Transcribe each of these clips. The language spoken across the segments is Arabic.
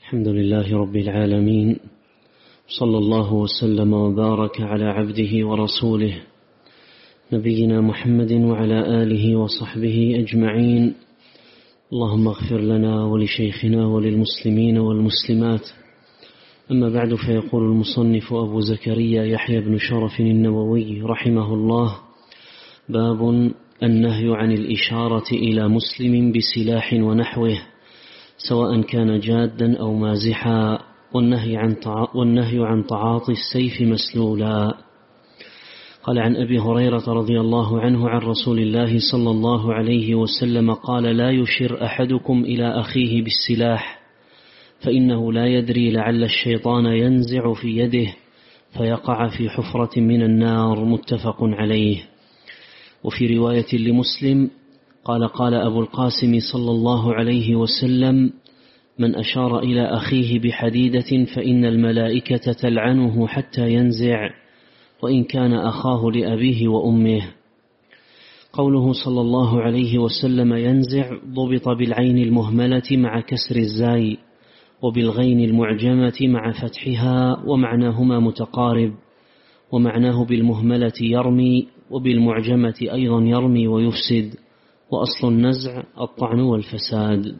الحمد لله رب العالمين، صلى الله وسلم وبارك على عبده ورسوله نبينا محمد وعلى آله وصحبه أجمعين. اللهم اغفر لنا ولشيخنا وللمسلمين والمسلمات. أما بعد، فيقول المصنف أبو زكريا يحيى بن شرف النووي رحمه الله: باب النهي عن الإشارة إلى مسلم بسلاح ونحوه سواء كان جادا أو مازحا، والنهي عن تعاطي السيف مسلولا. قال: عن أبي هريرة رضي الله عنه عن رسول الله صلى الله عليه وسلم قال: لا يشر أحدكم إلى أخيه بالسلاح، فإنه لا يدري لعل الشيطان ينزع في يده فيقع في حفرة من النار. متفق عليه. وفي رواية لمسلم قال: قال أبو القاسم صلى الله عليه وسلم: من أشار إلى أخيه بحديدة فإن الملائكة تلعنه حتى ينزع، وإن كان أخاه لأبيه وأمه. قوله صلى الله عليه وسلم ينزع ضبط بالعين المهملة مع كسر الزاي، وبالغين المعجمة مع فتحها، ومعناهما متقارب، ومعناه بالمهملة يرمي، وبالمعجمة أيضا يرمي ويفسد، وأصل النزع الطعن والفساد.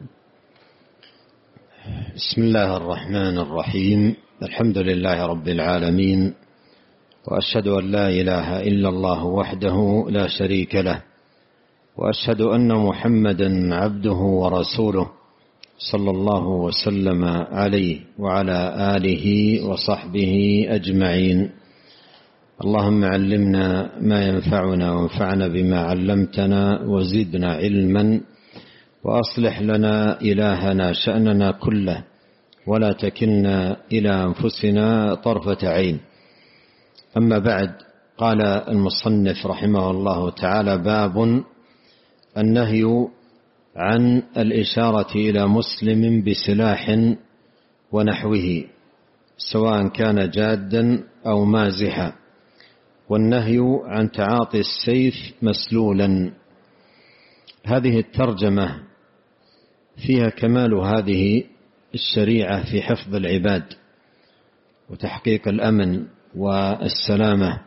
بسم الله الرحمن الرحيم. الحمد لله رب العالمين، وأشهد أن لا إله إلا الله وحده لا شريك له، وأشهد أن محمدا عبده ورسوله صلى الله وسلم عليه وعلى آله وصحبه أجمعين. اللهم علمنا ما ينفعنا وانفعنا بما علمتنا وزدنا علما، وأصلح لنا إلهنا شأننا كله، ولا تكلنا إلى أنفسنا طرفة عين. أما بعد، قال المصنف رحمه الله تعالى: باب النهي عن الإشارة إلى مسلم بسلاح ونحوه سواء كان جادا أو مازحا، والنهي عن تعاطي السيف مسلولا. هذه الترجمة فيها كمال هذه الشريعة في حفظ العباد وتحقيق الأمن والسلامة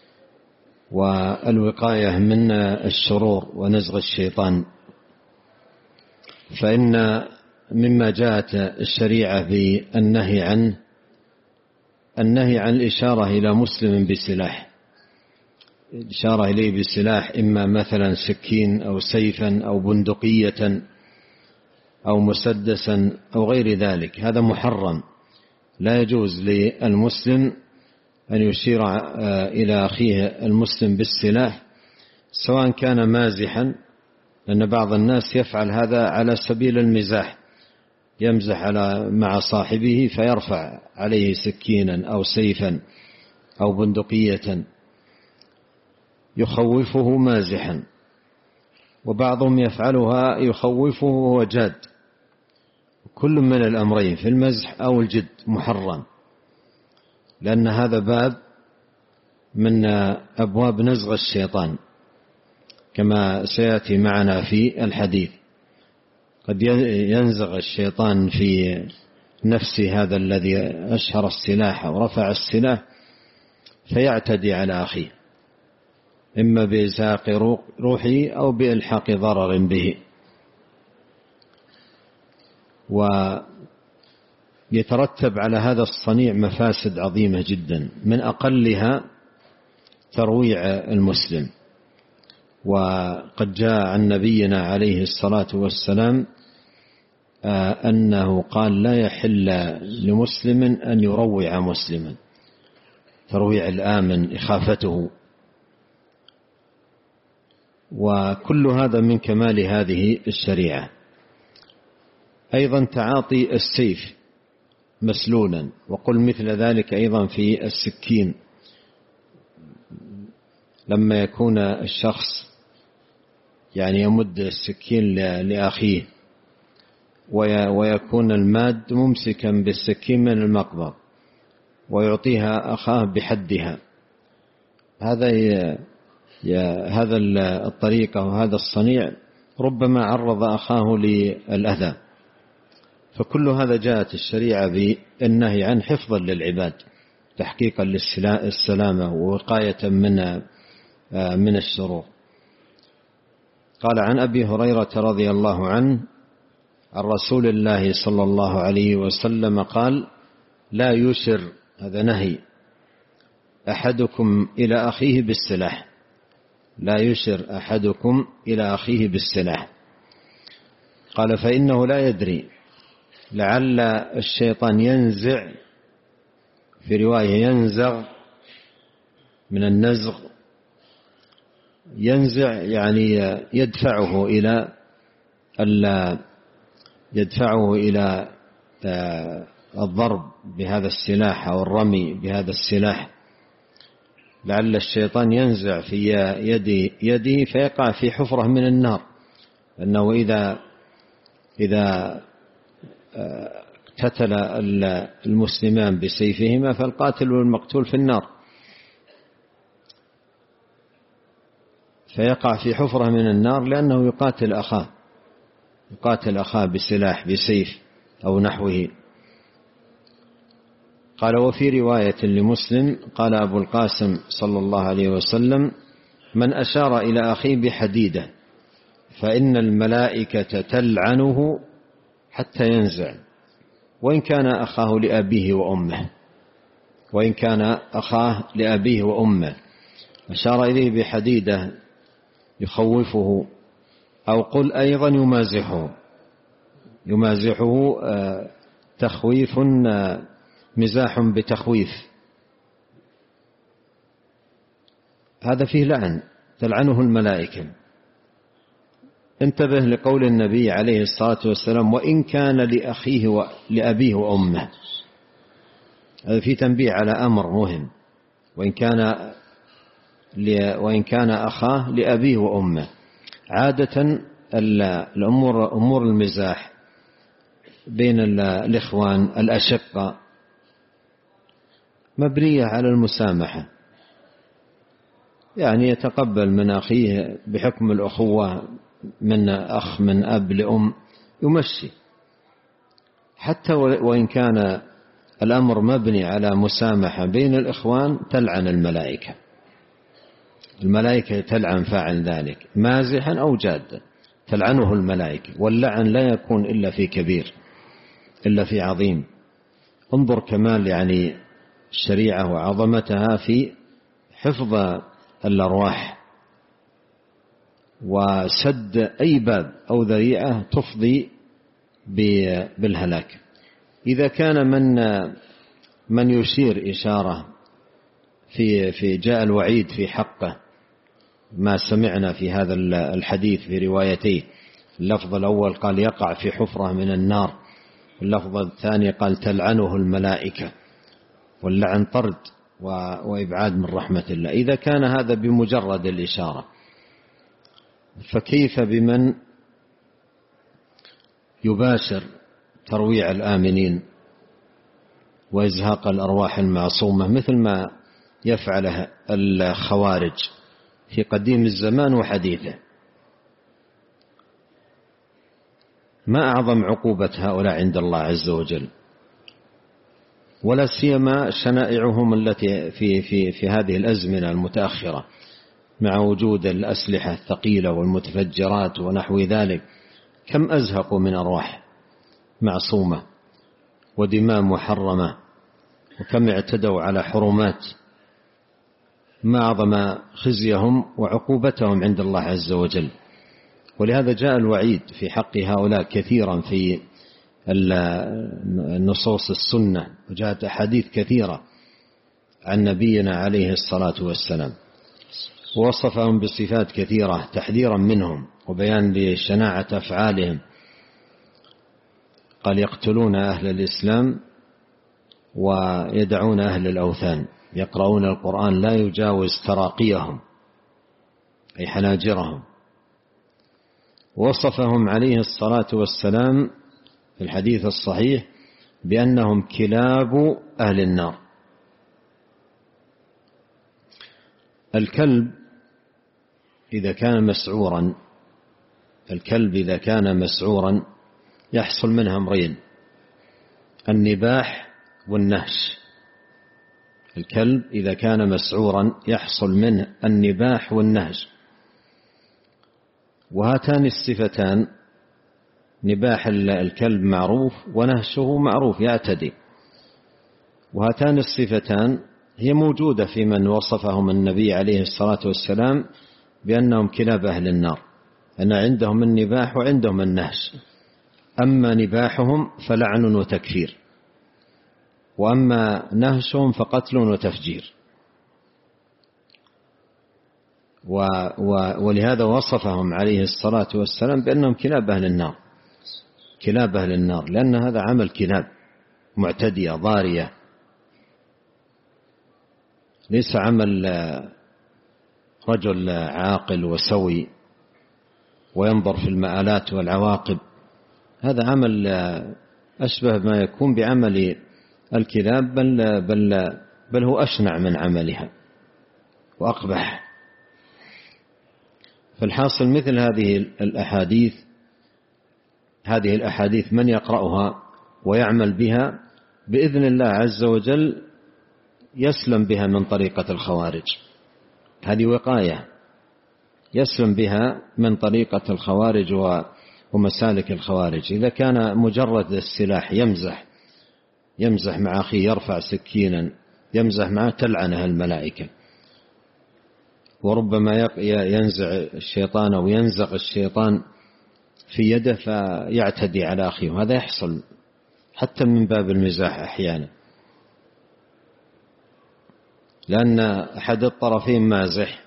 والوقاية من الشرور ونزغ الشيطان. فإن مما جاءت الشريعة بالنهي عنه النهي عن الإشارة إلى مسلم بسلاح، الإشارة إليه بسلاح، إما مثلا سكين أو سيفا أو بندقية أو مسدسا أو غير ذلك. هذا محرم، لا يجوز للمسلم أن يشير إلى أخيه المسلم بالسلاح سواء كان مازحا، لأن بعض الناس يفعل هذا على سبيل المزاح، يمزح مع صاحبه فيرفع عليه سكينا أو سيفا أو بندقية يخوفه مازحا، وبعضهم يفعلها يخوفه وهو جاد. كل من الأمرين في المزح أو الجد محرم، لأن هذا باب من أبواب نزغ الشيطان كما سيأتي معنا في الحديث. قد ينزغ الشيطان في نفس هذا الذي أشهر السلاح ورفع السلاح فيعتدي على أخيه، إما بإزهاق روحه أو بإلحاق ضرر به. ويترتب على هذا الصنيع مفاسد عظيمة جدا، من أقلها ترويع المسلم. وقد جاء عن نبينا عليه الصلاة والسلام أنه قال: لا يحل لمسلم أن يروع مسلما، ترويع الآمن، إخافته. وكل هذا من كمال هذه الشريعة. أيضا تعاطي السيف مسلولا، وقل مثل ذلك أيضا في السكين، لما يكون الشخص يمد السكين لأخيه ويكون الماد ممسكا بالسكين من المقبض ويعطيها أخاه بحدها، هذا الطريقة وهذا الصنيع ربما عرض أخاه للأذى، فكل هذا جاءت الشريعة بالنهي عن حفظا للعباد، تحقيقا للسلامة ووقاية من الشرور. قال عن أبي هريرة رضي الله عنه عن رسول الله صلى الله عليه وسلم قال: لا يشر، هذا نهي، أحدكم إلى أخيه بالسلاح، لا يشر أحدكم إلى أخيه بالسلاح. قال: فإنه لا يدري، لعل الشيطان ينزع، في رواية ينزغ من النزغ، ينزع يعني يدفعه إلى الضرب بهذا السلاح أو الرمي بهذا السلاح، لعل الشيطان ينزع في يده فيقع في حفرة من النار، أنه إذا اقتتل المسلمان بسيفهما فالقاتل والمقتول في النار، فيقع في حفرة من النار لأنه يقاتل أخاه بسلاح، بسيف أو نحوه. قال: وفي رواية لمسلم قال أبو القاسم صلى الله عليه وسلم: من أشار إلى أخيه بحديدة فإن الملائكة تلعنه حتى ينزع، وإن كان أخاه لأبيه وأمه، وإن كان أخاه لأبيه وأمه. أشار إليه بحديدة يخوفه، أو قل أيضا يمازحه تخويف، مزاح بتخويف، هذا فيه لعن، تلعنه الملائكة. انتبه لقول النبي عليه الصلاة والسلام: وإن كان لأخيه لأبيه وأمه، هذا فيه تنبيه على أمر مهم، وإن كان أخاه لأبيه وأمه. عادة أمور المزاح بين الإخوان الأشقة مبنية على المسامحة، يعني يتقبل من أخيه بحكم الأخوة، من أخ من أب لأم، يمشي، حتى وإن كان الأمر مبني على مسامحة بين الإخوان تلعن الملائكة تلعن فاعل ذلك مازحا أو جادا، تلعنه الملائكة. واللعن لا يكون إلا في كبير، إلا في عظيم. انظر كمال يعني الشريعة وعظمتها في حفظ الأرواح وسد أي باب أو ذريعة تفضي بالهلاك. إذا كان من يشير إشارة في جاء الوعيد في حقه، ما سمعنا في هذا الحديث في روايتيه، اللفظ الأول قال يقع في حفرة من النار، واللفظ الثاني قال تلعنه الملائكة، واللعن طرد وإبعاد من رحمة الله. إذا كان هذا بمجرد الإشارة، فكيف بمن يباشر ترويع الآمنين وإزهاق الأرواح المعصومة، مثل ما يفعله الخوارج في قديم الزمان وحديثه؟ ما أعظم عقوبة هؤلاء عند الله عز وجل، ولا سيما شنائعهم التي في هذه الأزمنة المتأخرة مع وجود الأسلحة الثقيلة والمتفجرات ونحو ذلك. كم أزهقوا من أرواح معصومة ودماء محرمة، وكم اعتدوا على حرمات. ما أعظم خزيهم وعقوبتهم عند الله عز وجل. ولهذا جاء الوعيد في حق هؤلاء كثيرا في النصوص السنة، وجاءت أحاديث كثيرة عن نبينا عليه الصلاة والسلام، ووصفهم بصفات كثيرة تحذيرا منهم وبيان لشناعة أفعالهم. قال يقتلون أهل الإسلام ويدعون أهل الأوثان، يقرؤون القرآن لا يجاوز تراقيهم أي حناجرهم. وصفهم عليه الصلاة والسلام في الحديث الصحيح بأنهم كلاب أهل النار. الكلب إذا كان مسعورا يحصل منها أمرين: النباح والنهش. الكلب إذا كان مسعورا يحصل منه النباح والنهش، وهاتان الصفتان نباح الكلب معروف ونهشه معروف يعتدي، وهاتان الصفتان هي موجودة في من وصفهم النبي عليه الصلاة والسلام بأنهم كلاب أهل النار، أن عندهم النباح وعندهم النهش. أما نباحهم فلعن وتكفير، وأما نهشهم فقتل وتفجير. ولهذا وصفهم عليه الصلاة والسلام بأنهم كلاب أهل النار، كلاب أهل النار، لأن هذا عمل كلاب معتدية ضارية، ليس عمل رجل عاقل وسوي وينظر في المآلات والعواقب. هذا عمل أشبه ما يكون بعمل الكلاب، بل هو أشنع من عملها وأقبح. فالحاصل مثل هذه الأحاديث من يقرأها ويعمل بها بإذن الله عز وجل يسلم بها من طريقة الخوارج. هذه وقاية يسلم بها من طريقة الخوارج ومسالك الخوارج. إذا كان مجرد السلاح يمزح مع أخيه، يرفع سكينا يمزح معه، تلعنها الملائكة. وربما ينزع الشيطان أو ينزغ الشيطان في يده فيعتدي على أخيه، وهذا يحصل حتى من باب المزاح أحيانا، لأن أحد الطرفين مازح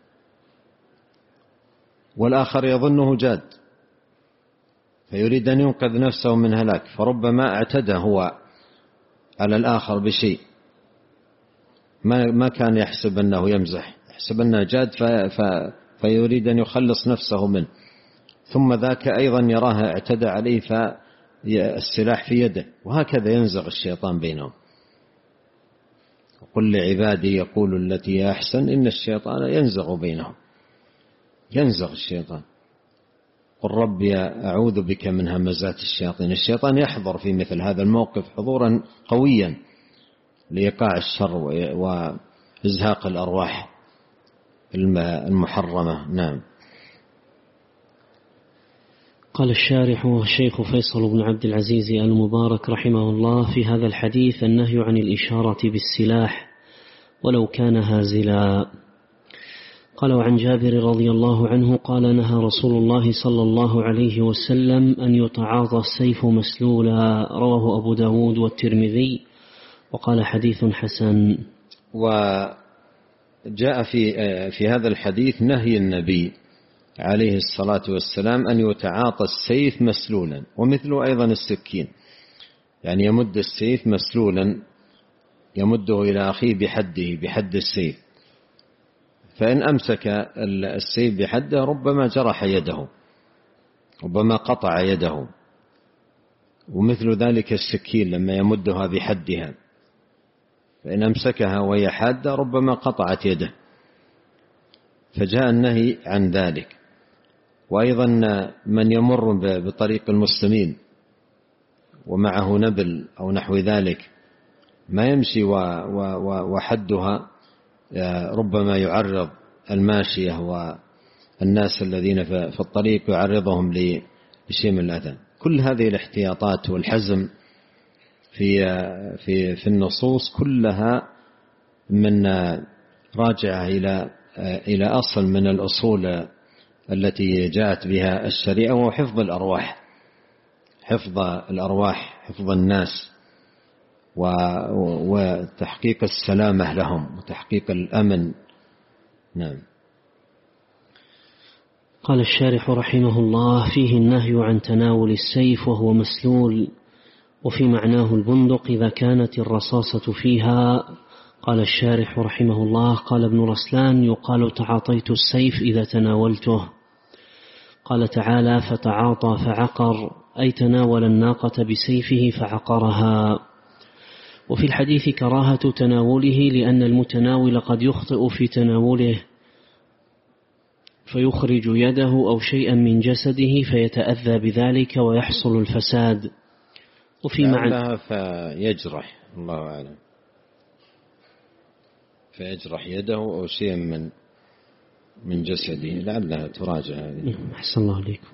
والآخر يظنه جاد، فيريد أن ينقذ نفسه من هلاك، فربما اعتدى هو على الآخر بشيء ما كان يحسب أنه يمزح، يحسب أنه جاد، فيريد أن يخلص نفسه منه، ثم ذاك أيضا يراه اعتدى عليه فالسلاح في يده، وهكذا ينزغ الشيطان بينهم. وقل لعبادي يقول التي أحسن إن الشيطان ينزغ بينهم، ينزغ الشيطان. قل ربي أعوذ بك من همزات الشياطين. الشيطان يحضر في مثل هذا الموقف حضورا قويا لإيقاع الشر وإزهاق الأرواح المحرمة. نعم. قال الشارح الشيخ فيصل بن عبد العزيز المبارك رحمه الله: في هذا الحديث النهي عن الإشارة بالسلاح ولو كان هازلا. قال: وعن جابر رضي الله عنه قال: نهى رسول الله صلى الله عليه وسلم أن يتعاطى السيف مسلولا. رواه أبو داود والترمذي وقال حديث حسن. وجاء في هذا الحديث نهي النبي عليه الصلاة والسلام أن يتعاطى السيف مسلولا، ومثله أيضا السكين، يعني يمد السيف مسلولا يمده إلى أخيه بحد السيف، فإن أمسك السيف بحده ربما جرح يده، ربما قطع يده. ومثل ذلك السكين لما يمدها بحدها، فإن أمسكها وهي حادة ربما قطعت يده، فجاء النهي عن ذلك. وأيضا من يمر بطريق المسلمين ومعه نبل أو نحو ذلك ما يمشي وحدها ربما يعرض الماشية والناس الذين في الطريق يعرضهم لشيء من الأذى. كل هذه الاحتياطات والحزم في النصوص كلها من راجعة إلى أصل من الأصول التي جاءت بها الشريعة، وهو حفظ الأرواح، حفظ الناس، وتحقيق السلامة لهم وتحقيق الأمن. نعم. قال الشارح رحمه الله: فيه النهي عن تناول السيف وهو مسلول، وفي معناه البندق إذا كانت الرصاصة فيها. قال الشارح رحمه الله: قال ابن رسلان: يقال تعاطيت السيف إذا تناولته. قال تعالى: فتعاطى فعقر، أي تناول الناقة بسيفه فعقرها. وفي الحديث كراهة تناوله، لأن المتناول قد يخطئ في تناوله فيخرج يده أو شيئا من جسده فيتأذى بذلك ويحصل الفساد. وفي معنى فيجرح، الله أعلم، فيجرح يده أو شيء من جسده، لعلها تراجع هذه. أحسن الله عليكم.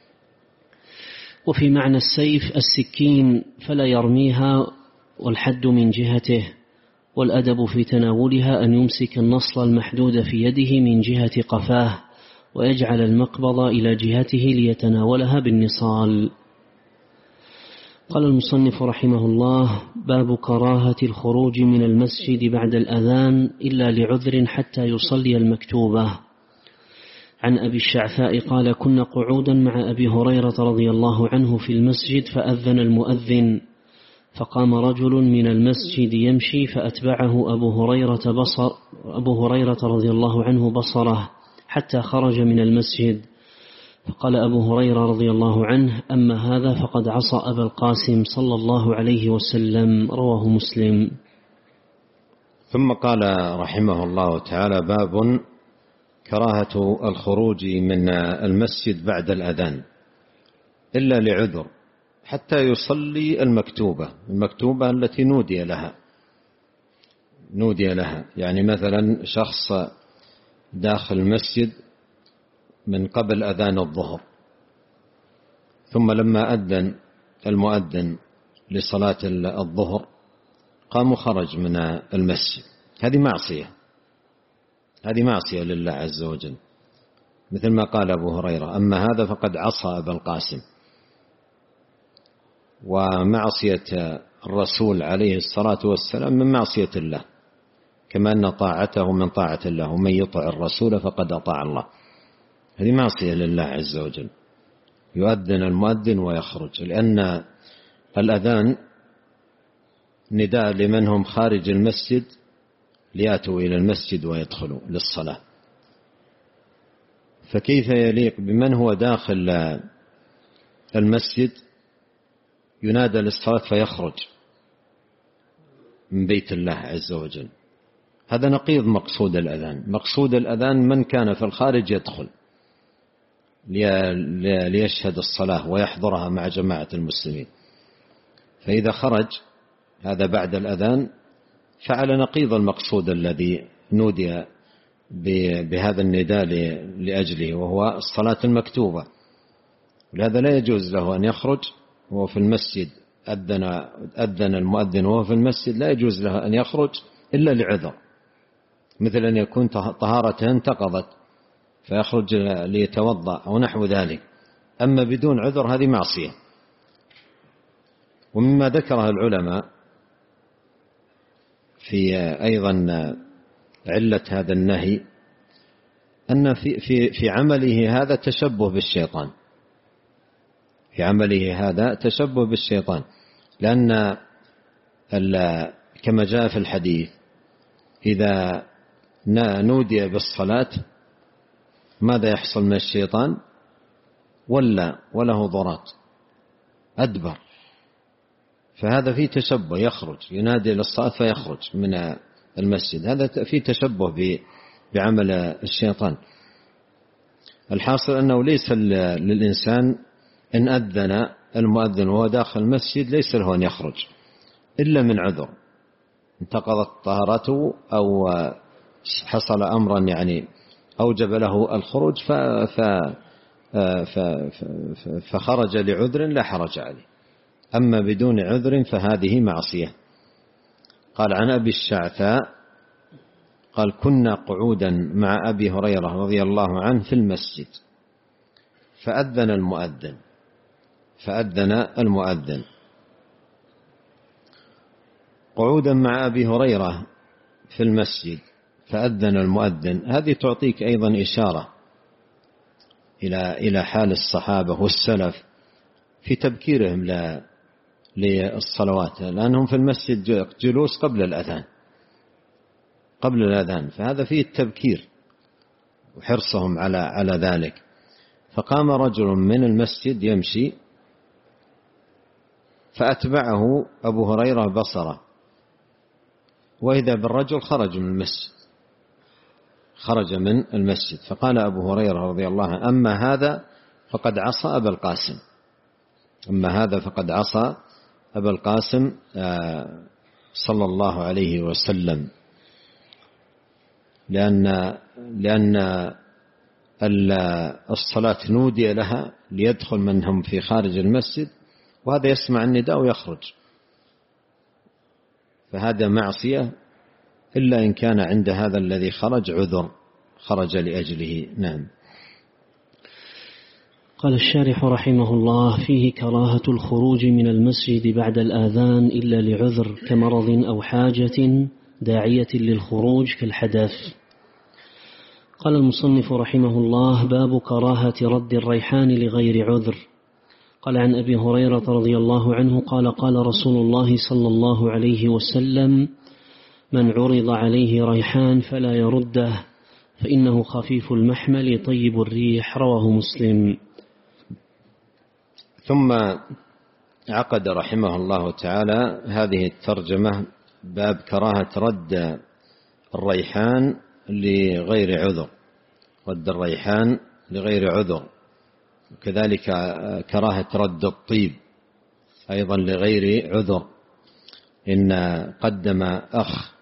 وفي معنى السيف السكين فلا يرميها والحد من جهته، والأدب في تناولها أن يمسك النصل المحدود في يده من جهة قفاه ويجعل المقبض إلى جهته ليتناولها بالنصال. قال المصنف رحمه الله: باب كراهة الخروج من المسجد بعد الأذان إلا لعذر حتى يصلي المكتوبة. عن أبي الشعثاء قال: كنا قعودا مع أبي هريرة رضي الله عنه في المسجد فأذن المؤذن، فقام رجل من المسجد يمشي فأتبعه أبو هريرة رضي الله عنه بصره حتى خرج من المسجد، فقال أبو هريرة رضي الله عنه: أما هذا فقد عصى أبا القاسم صلى الله عليه وسلم. رواه مسلم. ثم قال رحمه الله تعالى: باب كراهة الخروج من المسجد بعد الأذان إلا لعذر حتى يصلي المكتوبة التي نودي لها، يعني مثلا شخص داخل المسجد من قبل أذان الظهر، ثم لما أذن المؤذن لصلاة الظهر قام وخرج من المسجد، هذه معصية لله عز وجل، مثل ما قال أبو هريرة: أما هذا فقد عصى أبا القاسم. ومعصية الرسول عليه الصلاة والسلام من معصية الله، كما أن طاعته من طاعة الله، ومن يطع الرسول فقد أطاع الله. هذه معصية لله عز وجل. يؤذن المؤذن ويخرج، لأن الأذان نداء لمن هم خارج المسجد ليأتوا إلى المسجد ويدخلوا للصلاة، فكيف يليق بمن هو داخل المسجد ينادى للصلاة فيخرج من بيت الله عز وجل؟ هذا نقيض مقصود الأذان. مقصود الأذان من كان في الخارج يدخل ليشهد الصلاة ويحضرها مع جماعة المسلمين، فإذا خرج هذا بعد الأذان فعل نقيض المقصود الذي نودي بهذا النداء لأجله، وهو الصلاة المكتوبة. ولهذا لا يجوز له أن يخرج وهو في المسجد. أذن المؤذن وهو في المسجد لا يجوز له أن يخرج إلا لعذر، مثل أن يكون طهارته انتقضت فيخرج ليتوضأ أو نحو ذلك. أما بدون عذر هذه معصية. ومما ذكره العلماء في أيضا علة هذا النهي أن في عمله هذا تشبه بالشيطان، لأن كما جاء في الحديث: إذا نودي بالصلاة ماذا يحصل من الشيطان؟ وله ضرات أدبر. فهذا فيه تشبه، يخرج ينادي للصلاة فيخرج من المسجد، هذا فيه تشبه بعمل الشيطان. الحاصل أنه ليس للإنسان إن أذن المؤذن وهو داخل المسجد ليس له أن يخرج إلا من عذر، انتقضت طهارته أو حصل أمرا يعني أوجب له الخروج فخرج لعذر لا حرج عليه. أما بدون عذر فهذه معصية. قال: عن أبي الشعثاء قال: كنا قعودا مع أبي هريرة رضي الله عنه في المسجد فأذن المؤذن. قعودا مع أبي هريرة في المسجد فأذن المؤذن، هذه تعطيك أيضا إشارة إلى حال الصحابة والسلف في تبكيرهم للصلوات، لأنهم في المسجد جلوس قبل الأذان، فهذا فيه التبكير وحرصهم على ذلك. فقام رجل من المسجد يمشي فأتبعه أبو هريرة بصره، وإذا بالرجل خرج من المسجد، فقال أبو هريرة رضي الله عنه: أما هذا فقد عصى أبا القاسم صلى الله عليه وسلم، لأن الصلاة نودي لها ليدخل من هم في خارج المسجد، وهذا يسمع النداء ويخرج، فهذا معصية إلا إن كان عند هذا الذي خرج عذر خرج لأجله. نعم. قال الشارح رحمه الله: فيه كراهة الخروج من المسجد بعد الآذان إلا لعذر كمرض أو حاجة داعية للخروج كالحدث. قال المصنف رحمه الله: باب كراهة رد الريحان لغير عذر. قال عن أبي هريرة رضي الله عنه قال: قال رسول الله صلى الله عليه وسلم: من عرض عليه ريحان فلا يرده فإنه خفيف المحمل طيب الريح. رواه مسلم. ثم عقد رحمه الله تعالى هذه الترجمة: باب كراهة رد الريحان لغير عذر، رد الريحان لغير عذر، وكذلك كراهة رد الطيب أيضا لغير عذر. إن قدم أخ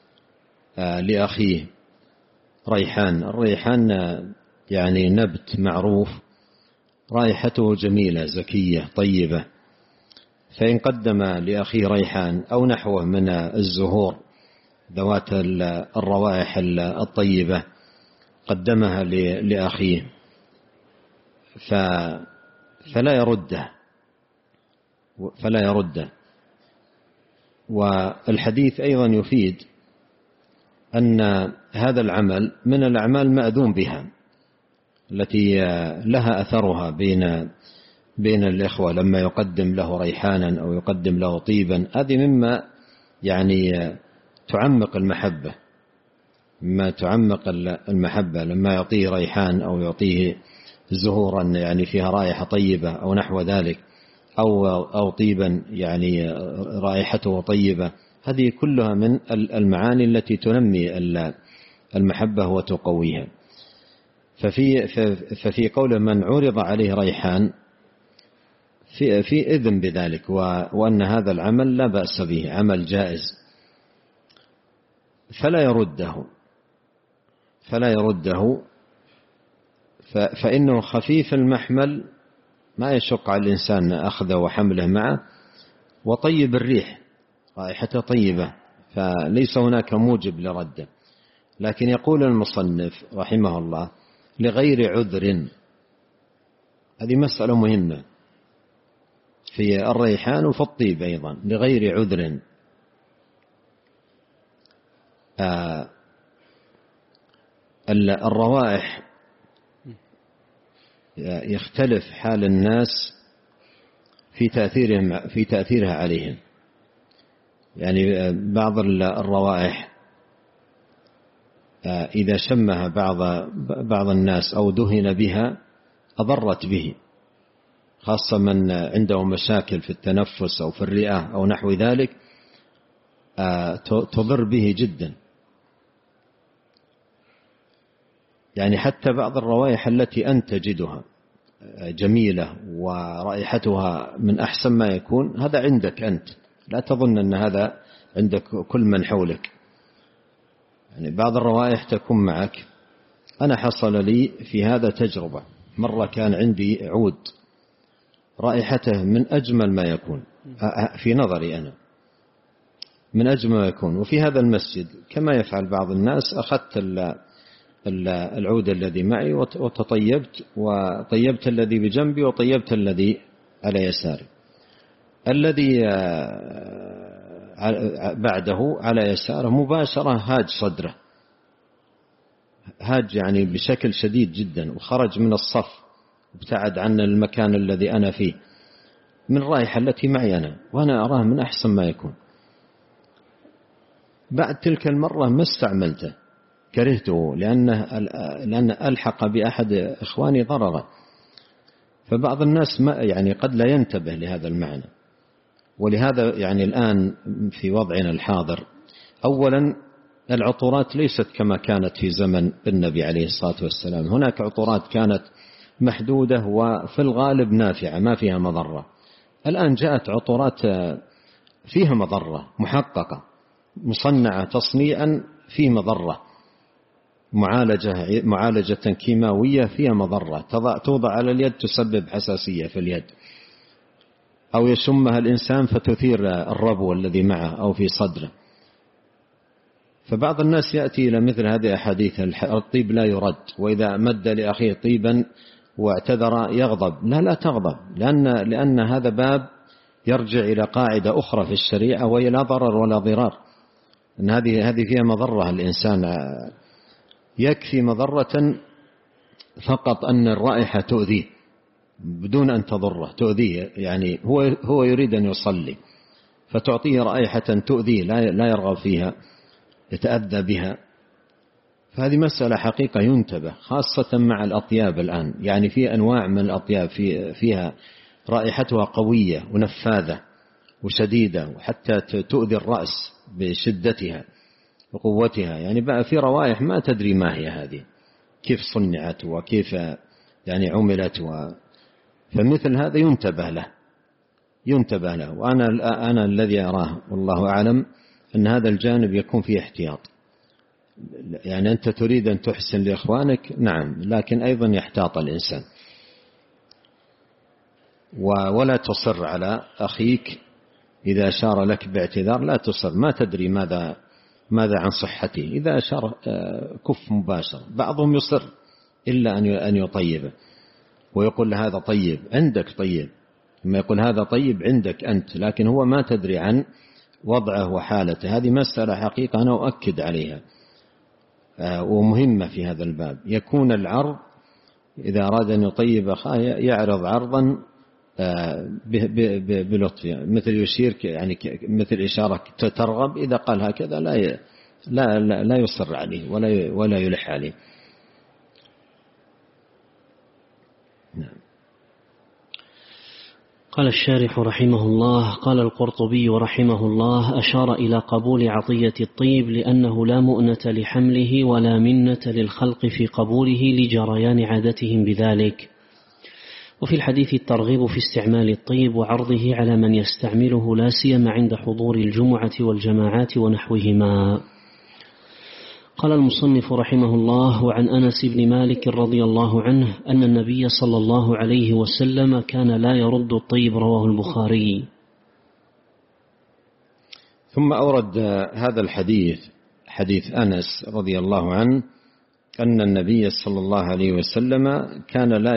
لأخيه ريحان، الريحان يعني نبت معروف رائحته جميلة زكية طيبة، فإن قدم لأخيه ريحان أو نحوه من الزهور ذوات الروائح الطيبة قدمها لأخيه فلا يرده. والحديث أيضا يفيد أن هذا العمل من الأعمال مأذون بها، التي لها أثرها بين الإخوة لما يقدم له ريحانا أو يقدم له طيبا. هذه مما يعني تعمق المحبة، لما يعطيه ريحان أو يعطيه زهورا يعني فيها رائحة طيبة أو نحو ذلك، أو طيبا يعني رائحته طيبة، هذه كلها من المعاني التي تنمي المحبة وتقويها. ففي قول من عرض عليه ريحان في إذن بذلك، وأن هذا العمل لا بأس به، عمل جائز، فلا يرده فإنه خفيف المحمل ما يشق على الإنسان أخذه وحمله معه، وطيب الريح رائحته طيبة، فليس هناك موجب لرده. لكن يقول المصنف رحمه الله: لغير عذر. هذه مسألة مهمة في الريحان وفي الطيب أيضا، لغير عذر. الروائح يختلف حال الناس في تأثيرها عليهم. يعني بعض الروائح إذا شمها بعض الناس أو دهن بها أضرت به، خاصة من عنده مشاكل في التنفس أو في الرئة أو نحو ذلك، تضر به جدا. يعني حتى بعض الروائح التي أنت تجدها جميلة ورائحتها من أحسن ما يكون، هذا عندك أنت، لا تظن أن هذا عندك كل من حولك. يعني بعض الروائح تكون معك. أنا حصل لي في هذا تجربة، مرة كان عندي عود رائحته من أجمل ما يكون في نظري أنا، من أجمل ما يكون، وفي هذا المسجد كما يفعل بعض الناس أخذت العود الذي معي وتطيبت، وطيبت الذي بجنبي وطيبت الذي على يساري. الذي بعده على يساره مباشرة هاج صدره، هاج يعني بشكل شديد جدا، وخرج من الصف، ابتعد عن المكان الذي أنا فيه من الرائحة التي معي أنا، وأنا أراه من أحسن ما يكون. بعد تلك المرة ما استعملته، كرهته، لأن ألحق بأحد إخواني ضررا. فبعض الناس ما يعني قد لا ينتبه لهذا المعنى. ولهذا يعني الآن في وضعنا الحاضر، أولا العطورات ليست كما كانت في زمن النبي عليه الصلاة والسلام. هناك عطورات كانت محدودة وفي الغالب نافعة ما فيها مضرة. الآن جاءت عطورات فيها مضرة محققة، مصنعة تصنيعا فيه مضرة، معالجة كيماوية فيها مضرة، توضع على اليد تسبب حساسية في اليد، أو يشمها الإنسان فتثير الربو الذي معه أو في صدره. فبعض الناس يأتي إلى مثل هذه الأحاديث: الطيب لا يرد، وإذا مد لأخيه طيبا واعتذر يغضب. لا تغضب، لأن هذا باب يرجع إلى قاعدة أخرى في الشريعة، وهي لا ضرر ولا ضرار. أن هذه فيها مضرة الإنسان، يكفي مضرة فقط أن الرائحة تؤذيه بدون أن تضره، تؤذيه. يعني هو يريد أن يصلي فتعطيه رائحة تؤذيه، لا يرغب فيها، يتأذى بها. فهذه مسألة حقيقة ينتبه، خاصة مع الأطياب الآن. يعني في أنواع من الأطياب فيها رائحتها قوية ونفاذة وشديدة، وحتى تؤذي الرأس بشدتها وقوتها. يعني بقى في روائح ما تدري ما هي هذه، كيف صنعت وكيف يعني عملت. فمثل هذا ينتبه له. وأنا الذي أراه والله أعلم أن هذا الجانب يكون فيه احتياط. يعني أنت تريد أن تحسن لإخوانك، نعم، لكن أيضا يحتاط الإنسان، ولا تصر على أخيك إذا أشار لك باعتذار، لا تصر، ما تدري ماذا عن صحته. إذا أشار كف مباشر. بعضهم يصر إلا أن يطيبه ويقول هذا طيب عندك، طيب لما يقول هذا طيب عندك أنت، لكن هو ما تدري عن وضعه وحالته. هذه مسألة حقيقة أنا أؤكد عليها ومهمة في هذا الباب. يكون العرض إذا أراد أن يطيب أخاه يعرض عرضا بلطف، مثل يشير، يعني مثل إشارة ترغب. إذا قال هكذا لا يصر عليه ولا يلح عليه. نعم. قال الشارح رحمه الله: قال القرطبي رحمه الله: أشار إلى قبول عطية الطيب لأنه لا مؤنة لحمله ولا منة للخلق في قبوله لجريان عادتهم بذلك. وفي الحديث الترغيب في استعمال الطيب وعرضه على من يستعمله، لا سيما عند حضور الجمعة والجماعات ونحوهما. قال المصنف رحمه الله: وعن أنس بن مالك رضي الله عنه أن النبي صلى الله عليه وسلم كان لا يرد الطيب، رواه البخاري. ثم أورد هذا الحديث، حديث أنس رضي الله عنه، أن النبي صلى الله عليه وسلم كان لا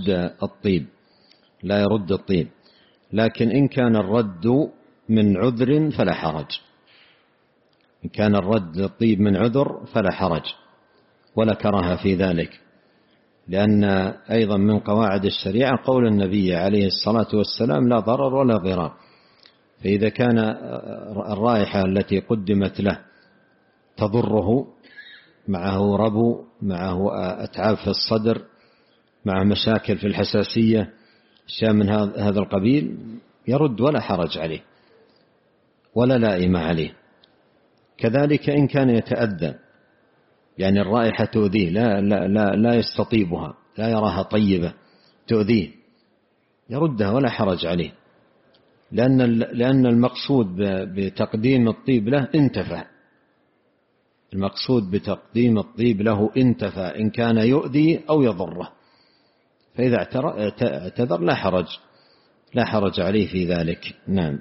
يرد الطيب، لكن إن كان الرد من عذر فلا حرج. إن كان الرد للطيب من عذر فلا حرج ولا كراهة في ذلك، لأن أيضا من قواعد الشريعة قول النبي عليه الصلاة والسلام: لا ضرر ولا ضرار. فإذا كان الرائحة التي قدمت له تضره، معه ربو، معه أتعاب في الصدر، معه مشاكل في الحساسية، أشياء من هذا القبيل، يرد ولا حرج عليه ولا لائم عليه. كذلك إن كان يتأذى، يعني الرائحة تؤذيه، لا يستطيبها، لا يراها طيبة، تؤذيه، يردها ولا حرج عليه، لأن المقصود بتقديم الطيب له انتفى. المقصود بتقديم الطيب له انتفى، إن كان يؤذي أو يضره. فإذا اعتذر لا حرج عليه في ذلك. نعم.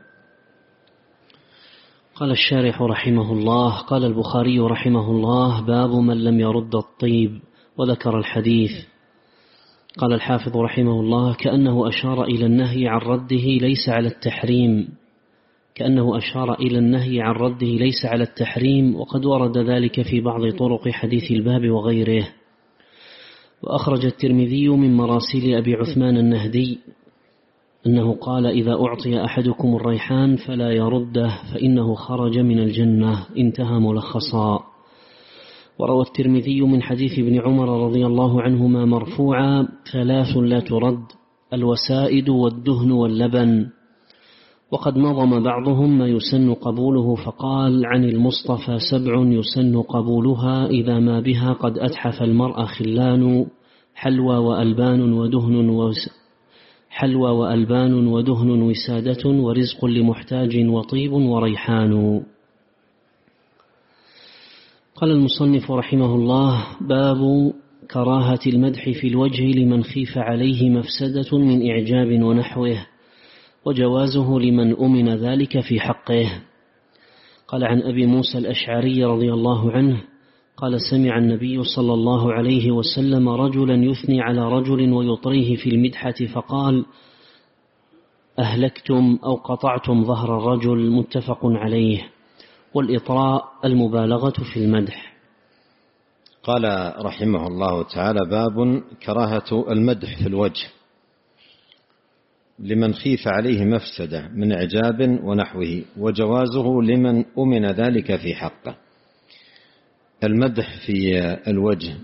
قال الشارح رحمه الله: قال البخاري رحمه الله: باب من لم يرد الطيب، وذكر الحديث. قال الحافظ رحمه الله: كأنه أشار إلى النهي عن رده ليس على التحريم، وقد ورد ذلك في بعض طرق حديث الباب وغيره. وأخرج الترمذي من مراسيل أبي عثمان النهدي أنه قال: إذا أعطي أحدكم الريحان فلا يرده فإنه خرج من الجنة. انتهى ملخصا. وروى الترمذي من حديث ابن عمر رضي الله عنهما مرفوعا: 3 لا ترد: الوسائد والدهن واللبن. وقد نظم بعضهم ما يسن قبوله فقال: عن المصطفى 7 يسن قبولها إذا ما بها قد أتحف المرء خلان: حلوى وألبان ودهن حلوى وألبان ودهن وسادة ورزق لمحتاج وطيب وريحان. قال المصنف رحمه الله: باب كراهة المدح في الوجه لمن خيف عليه مفسدة من إعجاب ونحوه، وجوازه لمن أمن ذلك في حقه. قال عن أبي موسى الأشعري رضي الله عنه قال: سمع النبي صلى الله عليه وسلم رجلا يثني على رجل ويطريه في المدحة فقال: أهلكتم أو قطعتم ظهر الرجل. متفق عليه. والإطراء المبالغة في المدح. قال رحمه الله تعالى: باب كراهة المدح في الوجه لمن خيف عليه مفسدة من إعجاب ونحوه، وجوازه لمن أمن ذلك في حقه. المدح في الوجه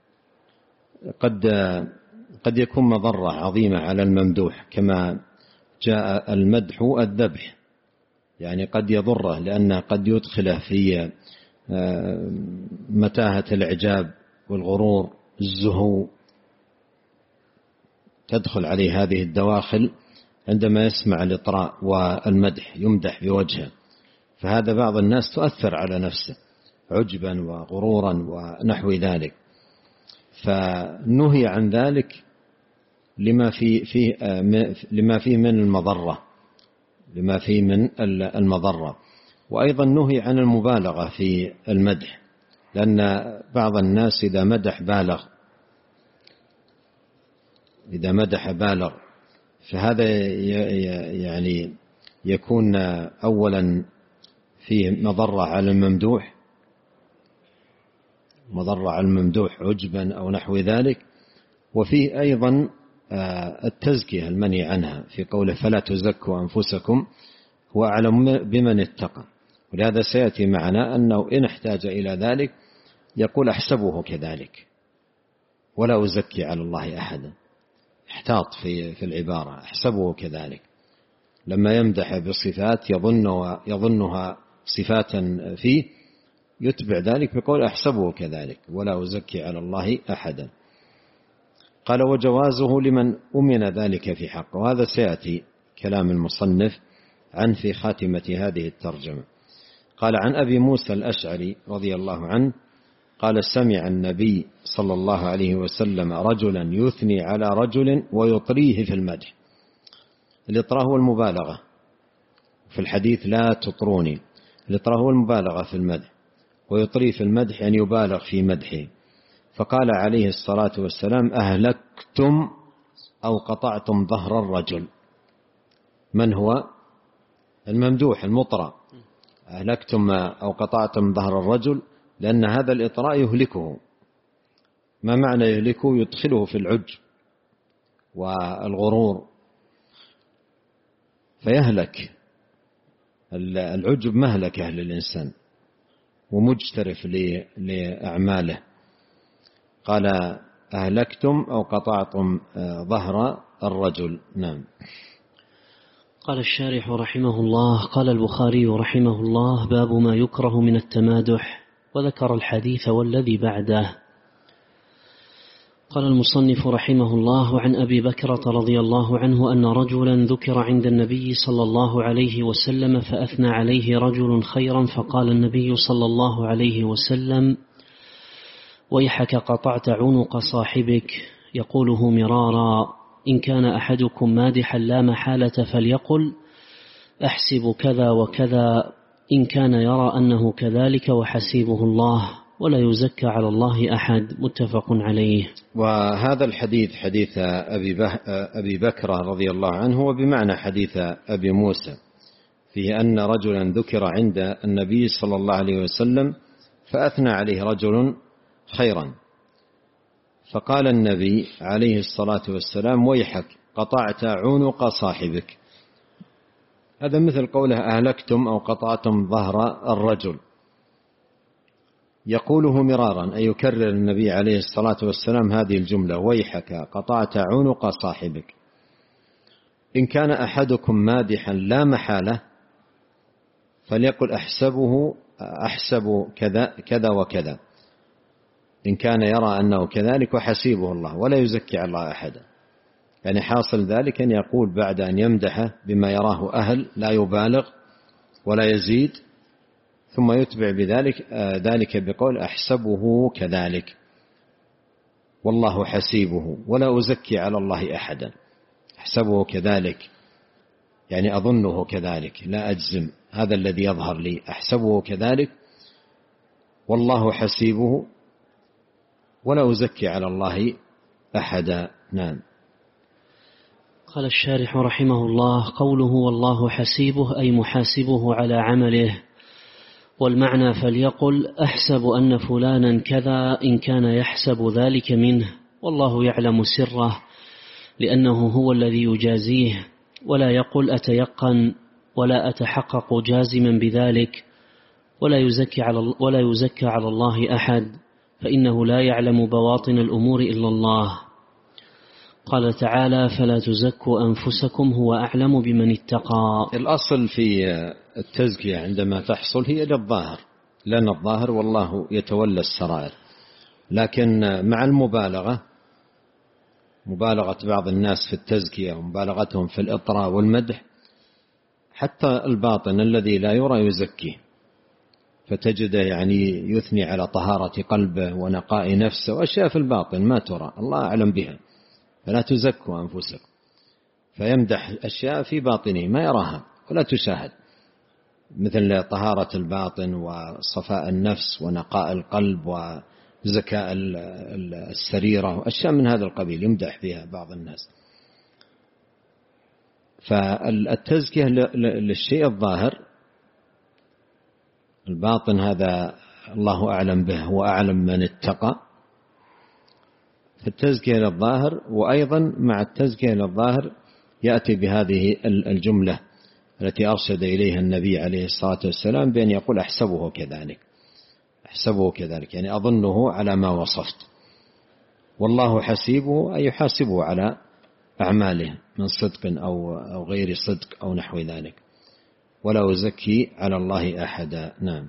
قد يكون مضرة عظيمة على الممدوح، كما جاء المدح الذبح، يعني قد يضره لأنه قد يدخله في متاهة الإعجاب والغرور، الزهو، تدخل عليه هذه الدواخل عندما يسمع الإطراء والمدح، يمدح بوجهه، فهذا بعض الناس تؤثر على نفسه عجبا وغرورا ونحو ذلك، فنهي عن ذلك لما فيه من المضرة. وأيضا نهي عن المبالغة في المدح، لأن بعض الناس إذا مدح بالغ فهذا يعني يكون أولا فيه مضرة على الممدوح عجبا أو نحو ذلك، وفيه أيضا التزكية المنهي عنها في قوله: فلا تزكوا أنفسكم هو أعلم بمن اتقى. ولهذا سيأتي معنا أنه إن احتاج إلى ذلك يقول: أحسبه كذلك ولا أزكي على الله أحدا. احتاط في العبارة، أحسبه كذلك، لما يمدح بصفات يظنها صفات فيه يتبع ذلك بقول: أحسبه كذلك ولا أزكي على الله أحدا. قال: وجوازه لمن أمن ذلك في حقه. وهذا سيأتي كلام المصنف عن في خاتمة هذه الترجمة. قال: عن أبي موسى الأشعري رضي الله عنه قال: سمع النبي صلى الله عليه وسلم رجلا يثني على رجل ويطريه في المدح. الإطراء هو المبالغة في الحديث: لا تطروني. الإطراء هو المبالغة في المدح، ويطريه في المدح يعني يبالغ في مدحه. فقال عليه الصلاة والسلام: أهلكتم أو قطعتم ظهر الرجل. من هو الممدوح المطرى؟ أهلكتم أو قطعتم ظهر الرجل، لأن هذا الإطراء يهلكه. ما معنى يهلكه؟ يدخله في العجب والغرور فيهلك. العجب مهلكة للإنسان ومجترف لأعماله. قال: أهلكتم أو قطعتم ظهر الرجل. نعم. قال الشارح رحمه الله: قال البخاري رحمه الله: باب ما يكره من التمادح، وذكر الحديث والذي بعده. قال المصنف رحمه الله: عن أبي بكرة رضي الله عنه أن رجلا ذكر عند النبي صلى الله عليه وسلم فأثنى عليه رجل خيرا، فقال النبي صلى الله عليه وسلم: ويحك قطعت عنق صاحبك. يقوله مرارا: إن كان أحدكم مادحا لا محالة فليقل: أحسب كذا وكذا، إن كان يرى أنه كذلك وحسيبه الله، ولا يزكى على الله أحد. متفق عليه. وهذا الحديث حديث أبي بكر رضي الله عنه، وبمعنى حديث أبي موسى، فيه أن رجلا ذكر عند النبي صلى الله عليه وسلم فأثنى عليه رجل خيرا، فقال النبي عليه الصلاة والسلام: ويحك قطعت عنق صاحبك. هذا مثل قوله: أهلكتم أو قطعتم ظهر الرجل. يقوله مرارا، أي يكرر النبي عليه الصلاة والسلام هذه الجملة: ويحك قطعت عنق صاحبك. إن كان أحدكم مادحا لا محالة فليقل: أحسب كذا وكذا، إن كان يرى أنه كذلك وحسيبه الله، ولا يزكي على الله أحدا. يعني حاصل ذلك أن يقول بعد أن يمدحه بما يراه أهل لا يبالغ ولا يزيد، ثم يتبع بذلك ذلك بقول أحسبه كذلك والله حسيبه ولا أزكي على الله أحدا. أحسبه كذلك يعني أظنه كذلك لا أجزم، هذا الذي يظهر لي. أحسبه كذلك والله حسيبه ولا أزكي على الله أحدا. نعم. قال الشارح رحمه الله: قوله والله حسيبه أي محاسبه على عمله، والمعنى فليقل أحسب أن فلانا كذا إن كان يحسب ذلك منه، والله يعلم سره لأنه هو الذي يجازيه، ولا يقل أتيقن ولا أتحقق جازما بذلك، ولا يزكى على الله أحد، فإنه لا يعلم بواطن الأمور إلا الله. قال تعالى: فلا تزكوا أنفسكم هو أعلم بمن اتقى. الأصل في التزكية عندما تحصل هي للظاهر، لأن الظاهر والله يتولى السرائر، لكن مع المبالغة، مبالغة بعض الناس في التزكية ومبالغتهم في الإطراء والمدح، حتى الباطن الذي لا يرى يزكيه، فتجده يعني يثني على طهارة قلبه ونقاء نفسه وأشياء في الباطن ما ترى، الله أعلم بها. فلا تزكوا أنفسكم، فيمدح أشياء في باطنه ما يراها ولا تشاهد، مثل طهارة الباطن وصفاء النفس ونقاء القلب وزكاء السريرة وأشياء من هذا القبيل يمدح فيها بعض الناس. فالتزكية للشيء الظاهر، الباطن هذا الله أعلم به وأعلم من اتقى. التزكية للظاهر، وأيضا مع التزكية للظاهر يأتي بهذه الجملة التي أرشد إليها النبي عليه الصلاة والسلام بأن يقول أحسبه كذلك، أحسبه كذلك يعني أظنه على ما وصفت، والله حسيبه أي يحاسبه على أعماله من صدق أو غير صدق أو نحو ذلك، ولا أزكي على الله أحدا. نعم.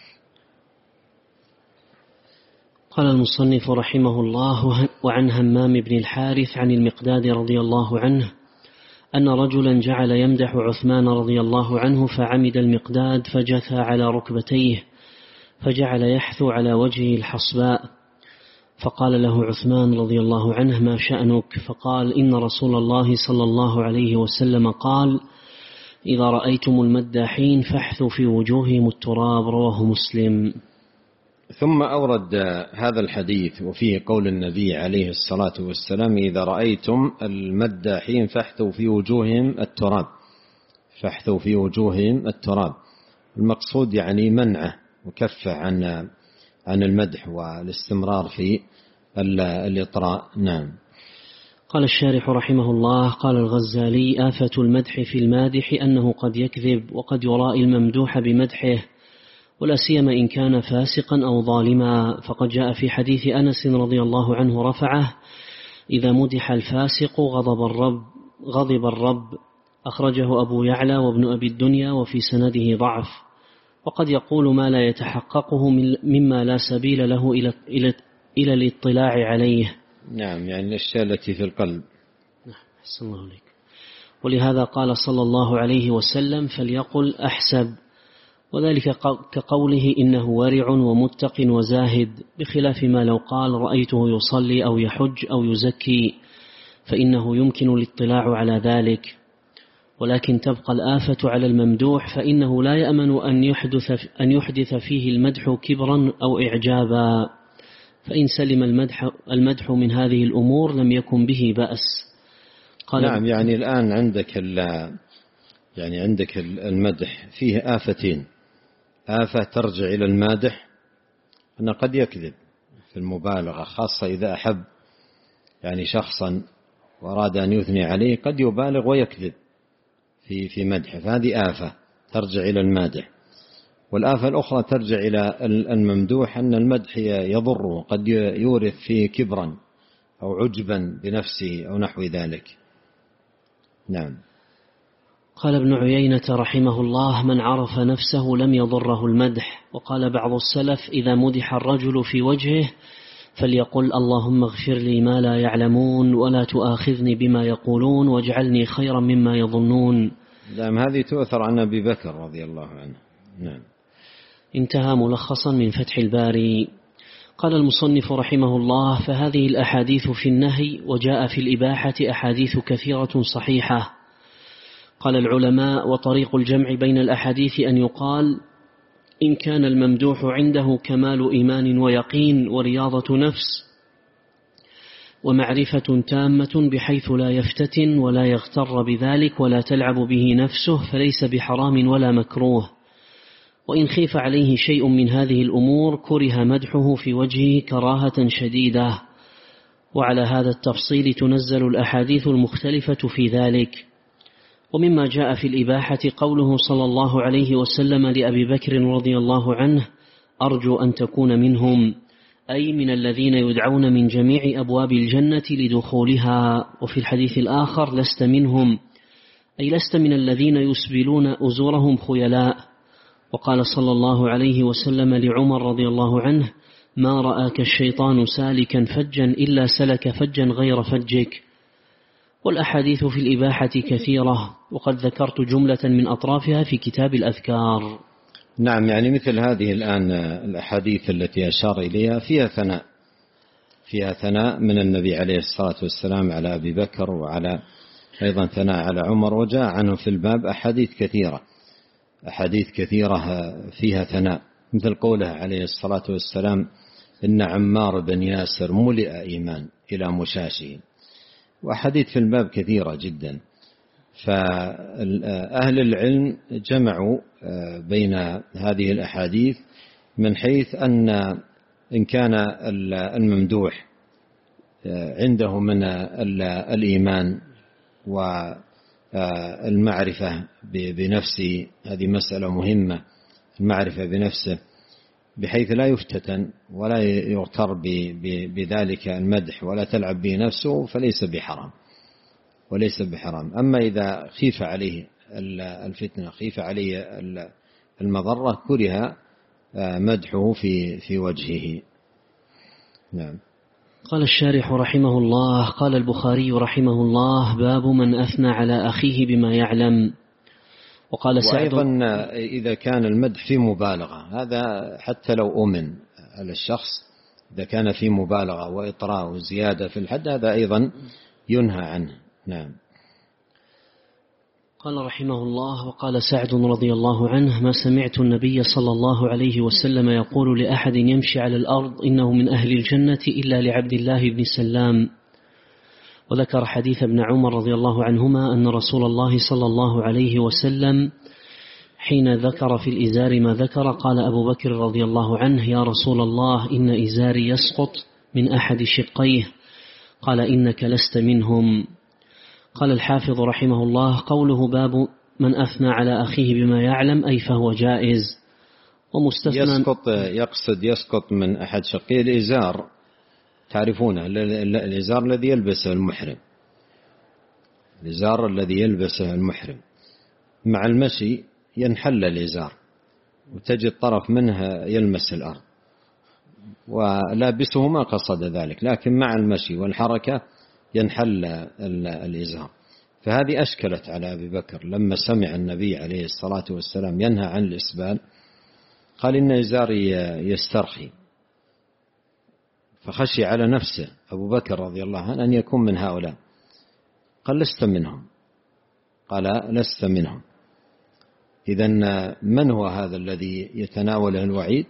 قال المصنف رحمه الله: وعن همام بن الحارث عن المقداد رضي الله عنه أن رجلا جعل يمدح عثمان رضي الله عنه، فعمد المقداد فجثى على ركبتيه فجعل يحثو على وجهه الحصباء، فقال له عثمان رضي الله عنه: ما شأنك؟ فقال: إن رسول الله صلى الله عليه وسلم قال: إذا رأيتم المداحين فاحثوا في وجوههم التراب. رواه مسلم. ثم أورد هذا الحديث وفيه قول النبي عليه الصلاة والسلام: إذا رأيتم المداحين فاحثوا في وجوههم التراب، فاحثوا في وجوههم التراب. المقصود يعني منعه وكفه عن المدح والاستمرار في الإطراء. نعم. قال الشارح رحمه الله: قال الغزالي: آفة المدح في المادح أنه قد يكذب وقد يرائي الممدوح بمدحه، ولا سيما إن كان فاسقا أو ظالما، فقد جاء في حديث أنس رضي الله عنه رفعه: إذا مدح الفاسق غضب الرب، أخرجه أبو يعلى وابن أبي الدنيا، وفي سنده ضعف، وقد يقول ما لا يتحققه مما لا سبيل له إلى الاطلاع عليه. نعم، يعني الأشياء التي في القلب. أحسن الله عليك. ولهذا قال صلى الله عليه وسلم: فليقل أحسب، وذلك كقوله إنه ورع ومتق وزاهد، بخلاف ما لو قال رأيته يصلي أو يحج أو يزكي، فإنه يمكن الاطلاع على ذلك. ولكن تبقى الآفة على الممدوح، فإنه لا يأمن أن يحدث فيه المدح كبرا أو إعجابا، فإن سلم المدح من هذه الأمور لم يكن به بأس. نعم، يعني الآن عندك المدح فيه آفتين: آفة ترجع إلى المادح أنه قد يكذب في المبالغة، خاصة إذا أحب يعني شخصا وأراد أن يثني عليه قد يبالغ ويكذب في مدحه، فهذه آفة ترجع إلى المادح. والآفة الأخرى ترجع إلى الممدوح أن المدح يضره، قد يورث فيه كبرا أو عجبا بنفسه أو نحو ذلك. نعم. قال ابن عيينة رحمه الله: من عرف نفسه لم يضره المدح. وقال بعض السلف: إذا مدح الرجل في وجهه فليقل اللهم اغفر لي ما لا يعلمون ولا تؤاخذني بما يقولون واجعلني خيرا مما يظنون. نعم، هذه تؤثر عن أبي بكر رضي الله عنه. نعم. انتهى ملخصا من فتح الباري. قال المصنف رحمه الله: فهذه الأحاديث في النهي وجاء في الإباحة أحاديث كثيرة صحيحة. قال العلماء: وطريق الجمع بين الأحاديث أن يقال إن كان الممدوح عنده كمال إيمان ويقين ورياضة نفس ومعرفة تامة بحيث لا يفتتن ولا يغتر بذلك ولا تلعب به نفسه فليس بحرام ولا مكروه، وإن خيف عليه شيء من هذه الأمور كره مدحه في وجهه كراهة شديدة. وعلى هذا التفصيل تنزل الأحاديث المختلفة في ذلك. ومما جاء في الإباحة قوله صلى الله عليه وسلم لأبي بكر رضي الله عنه: أرجو أن تكون منهم، أي من الذين يدعون من جميع أبواب الجنة لدخولها. وفي الحديث الآخر: لست منهم، أي لست من الذين يسبلون أزورهم خيلاء. وقال صلى الله عليه وسلم لعمر رضي الله عنه: ما رآك الشيطان سالكا فجا إلا سلك فجا غير فجك. والأحاديث في الإباحة كثيرة، وقد ذكرت جملة من أطرافها في كتاب الأذكار. نعم، يعني مثل هذه الآن الأحاديث التي أشار إليها فيها ثناء من النبي عليه الصلاة والسلام على أبي بكر، وعلى أيضا ثناء على عمر. وجاء عنه في الباب أحاديث كثيرة فيها ثناء، مثل قوله عليه الصلاة والسلام: إن عمار بن ياسر ملئ إيمان إلى مشاشه. وأحاديث في الباب كثيرة جدا. فأهل العلم جمعوا بين هذه الأحاديث من حيث أن إن كان الممدوح عنده من الإيمان والمعرفة بنفسه، هذه مسألة مهمة، المعرفة بنفسه بحيث لا يفتتن ولا يغتر بذلك المدح ولا تلعب به نفسه، فليس بحرام. أما إذا خيف عليه الفتنة، خيف عليه المضرة، كره مدحه في وجهه. نعم. قال الشارح رحمه الله: قال البخاري رحمه الله: باب من أثنى على أخيه بما يعلم. وقال سعد: وأيضا إذا كان المدح في مبالغة، هذا حتى لو أمن على الشخص، إذا كان في مبالغة وإطراء وزيادة في الحد، هذا أيضا ينهى عنه. نعم. قال رحمه الله: وقال سعد رضي الله عنه: ما سمعت النبي صلى الله عليه وسلم يقول لأحد يمشي على الأرض إنه من أهل الجنة إلا لعبد الله بن سلام. وذكر حديث ابن عمر رضي الله عنهما أن رسول الله صلى الله عليه وسلم حين ذكر في الإزار ما ذكر قال أبو بكر رضي الله عنه: يا رسول الله، إن إزاري يسقط من أحد شقيه. قال: إنك لست منهم. قال الحافظ رحمه الله: قوله باب من أثنى على أخيه بما يعلم، أي فهو جائز. ومستثنى يقصد يسقط من أحد شقيه الإزار، تعرفونه الإزار الذي يلبسه المحرم، الإزار الذي يلبسه المحرم مع المشي ينحل الإزار وتجد طرف منه يلمس الأرض، ولابسه ما قصد ذلك، لكن مع المشي والحركة ينحل الإزار. فهذه أشكلت على أبي بكر لما سمع النبي عليه الصلاة والسلام ينهى عن الإسبال، قال: إن إزاري يسترخي. فخشي على نفسه أبو بكر رضي الله عنه أن يكون من هؤلاء. قال: لست منهم. قال: لست منهم. إذن من هو هذا الذي يتناوله الوعيد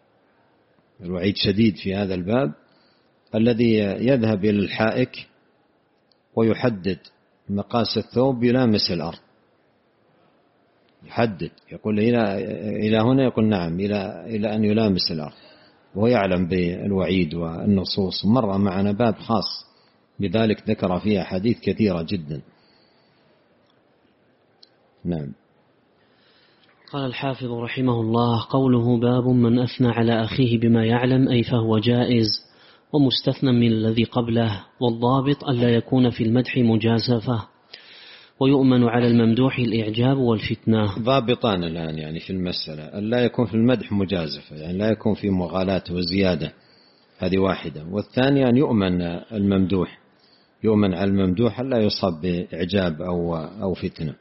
شديد في هذا الباب؟ الذي يذهب إلى الحائك ويحدد مقاس الثوب يلامس الأرض، يحدد، يقول إلى هنا، يقول نعم، إلى أن يلامس الأرض، وهو يعلم بالوعيد والنصوص. مر معنا باب خاص بذلك ذكر فيه حديث كثيرة جدا. نعم. قال الحافظ رحمه الله: قوله باب من أثنى على أخيه بما يعلم، أي فهو جائز، ومستثنى من الذي قبله. والضابط ألا يكون في المدح مجازفة، ويؤمن على الممدوح الإعجاب والفتنة. ضابطان الآن يعني في المسألة: ألا يكون في المدح مجازفة، يعني لا يكون في مغالاة وزيادة هذه واحدة. والثانية أن يؤمن الممدوح، يؤمن على الممدوح ألا يصاب بإعجاب أو فتنة.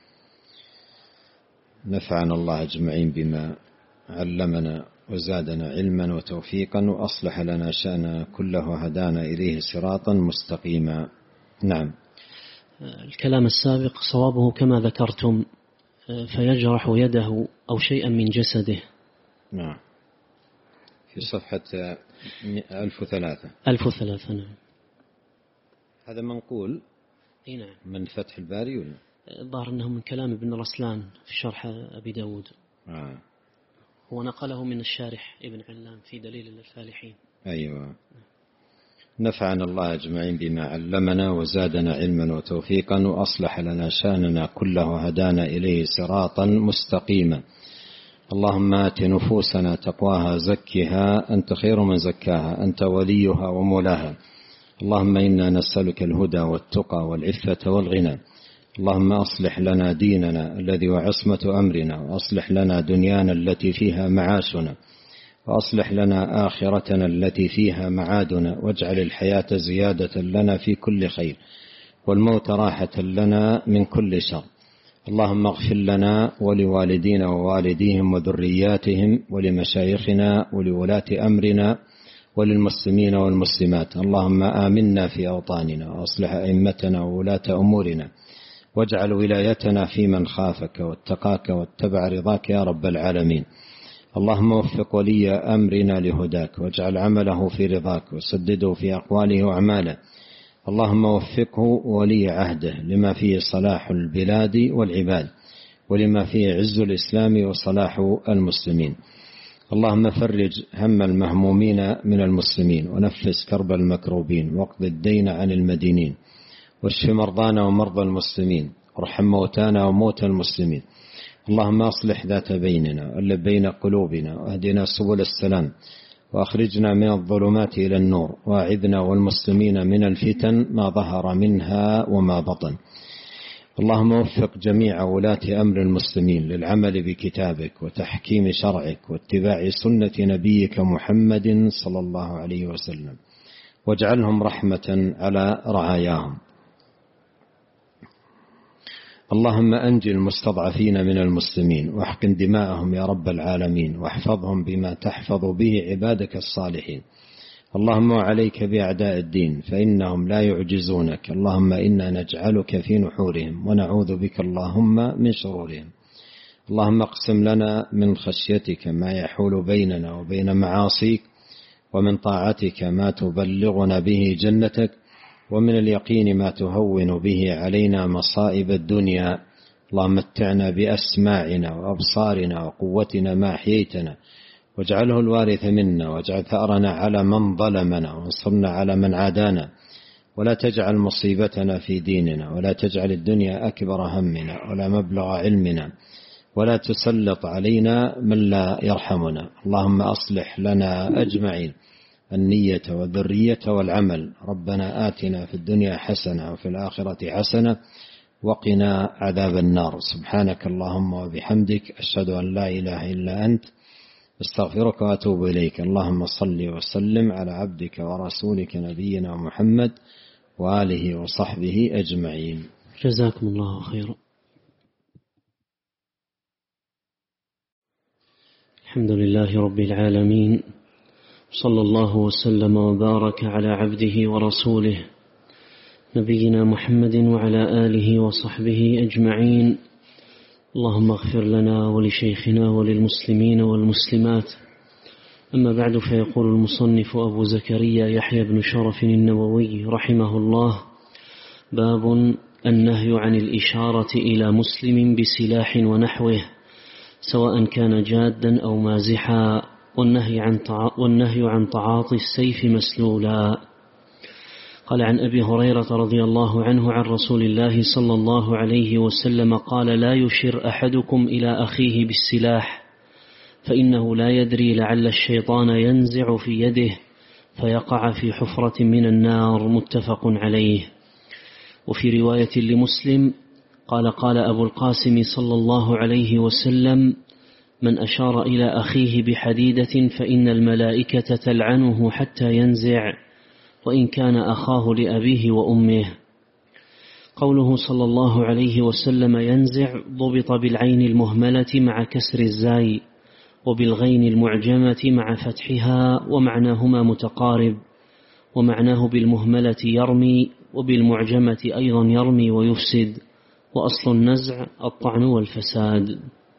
نفعنا الله أجمعين بما علمنا وزادنا علما وتوفيقا وأصلح لنا شأننا كله، هدانا إليه صراطا مستقيما. نعم. الكلام السابق صوابه كما ذكرتم، فيجرح يده أو شيئا من جسده. نعم، في صفحة 1003. 1003. نعم. هذا منقول. نعم. من فتح الباري ولا؟ الظاهر أنه من كلام ابن رسلان في شرح أبي داود. هو نقله من الشارح ابن علام في دليل الفالحين. أيوة. نفعنا الله أجمعين بما علمنا وزادنا علما وتوفيقا وأصلح لنا شأننا كله، هدانا إليه صراطا مستقيما. اللهم آت نفوسنا تقواها زكها أنت خير من زكاها، أنت وليها ومولاها. اللهم إنا نسألك الهدى والتقى والعفة والغنى. اللهم أصلح لنا ديننا الذي وعصمة أمرنا، وأصلح لنا دنيانا التي فيها معاشنا، وأصلح لنا آخرتنا التي فيها معادنا، واجعل الحياة زيادة لنا في كل خير، والموت راحة لنا من كل شر. اللهم اغفر لنا ولوالدينا ووالديهم وذرياتهم ولمشايخنا ولولاة أمرنا وللمسلمين والمسلمات. اللهم آمنا في أوطاننا وأصلح أئمتنا وولاة أمورنا، واجعل ولايتنا في من خافك واتقاك واتبع رضاك يا رب العالمين. اللهم وفق ولي أمرنا لهداك، واجعل عمله في رضاك، وسدده في أقواله وأعماله. اللهم وفقه ولي عهده لما فيه صلاح البلاد والعباد، ولما فيه عز الإسلام وصلاح المسلمين. اللهم فرج هم المهمومين من المسلمين، ونفس كرب المكروبين، واقض الدين عن المدينين، واشف مرضانا ومرضى المسلمين، وارحم موتانا وموتى المسلمين. اللهم أصلح ذات بيننا واللي بين قلوبنا، واهدنا سبل السلام، وأخرجنا من الظلمات إلى النور، واعذنا والمسلمين من الفتن ما ظهر منها وما بطن. اللهم وفق جميع ولاة أمر المسلمين للعمل بكتابك وتحكيم شرعك واتباع سنة نبيك محمد صلى الله عليه وسلم، واجعلهم رحمة على رعاياهم. اللهم أنجي المستضعفين من المسلمين، واحقن دماءهم يا رب العالمين، واحفظهم بما تحفظ به عبادك الصالحين. اللهم عليك بأعداء الدين فإنهم لا يعجزونك. اللهم إنا نجعلك في نحورهم، ونعوذ بك اللهم من شرورهم. اللهم اقسم لنا من خشيتك ما يحول بيننا وبين معاصيك، ومن طاعتك ما تبلغنا به جنتك، ومن اليقين ما تهون به علينا مصائب الدنيا. اللهم متعنا بأسماعنا وأبصارنا وقوتنا ما أحييتنا، واجعله الوارث منا، واجعل ثأرنا على من ظلمنا، وانصرنا على من عادانا، ولا تجعل مصيبتنا في ديننا، ولا تجعل الدنيا أكبر همنا ولا مبلغ علمنا، ولا تسلط علينا من لا يرحمنا. اللهم أصلح لنا أجمعين النية والذرية والعمل. ربنا آتنا في الدنيا حسنة وفي الآخرة حسنة وقنا عذاب النار. سبحانك اللهم وبحمدك، أشهد أن لا إله إلا أنت، استغفرك وأتوب إليك. اللهم صل وسلم على عبدك ورسولك نبينا محمد وآله وصحبه أجمعين. جزاكم الله خيرا. الحمد لله رب العالمين، صلى الله وسلم وبارك على عبده ورسوله نبينا محمد وعلى آله وصحبه أجمعين. اللهم اغفر لنا ولشيخنا وللمسلمين والمسلمات. أما بعد، فيقول المصنف أبو زكريا يحيى بن شرف النووي رحمه الله: باب النهي عن الإشارة إلى مسلم بسلاح ونحوه سواء كان جادا أو مازحا، والنهي عن تعاطي السيف مسلولا. قال: عن أبي هريرة رضي الله عنه عن رسول الله صلى الله عليه وسلم قال: لا يشر أحدكم إلى أخيه بالسلاح، فإنه لا يدري لعل الشيطان ينزع في يده فيقع في حفرة من النار. متفق عليه. وفي رواية لمسلم قال: قال أبو القاسم صلى الله عليه وسلم: من أشار إلى أخيه بحديدة فإن الملائكة تلعنه حتى ينزع، وإن كان أخاه لأبيه وأمه. قوله صلى الله عليه وسلم ينزع ضبط بالعين المهملة مع كسر الزاي، وبالغين المعجمة مع فتحها، ومعناهما متقارب، ومعناه بالمهملة يرمي، وبالمعجمة أيضا يرمي ويفسد، وأصل النزع الطعن والفساد.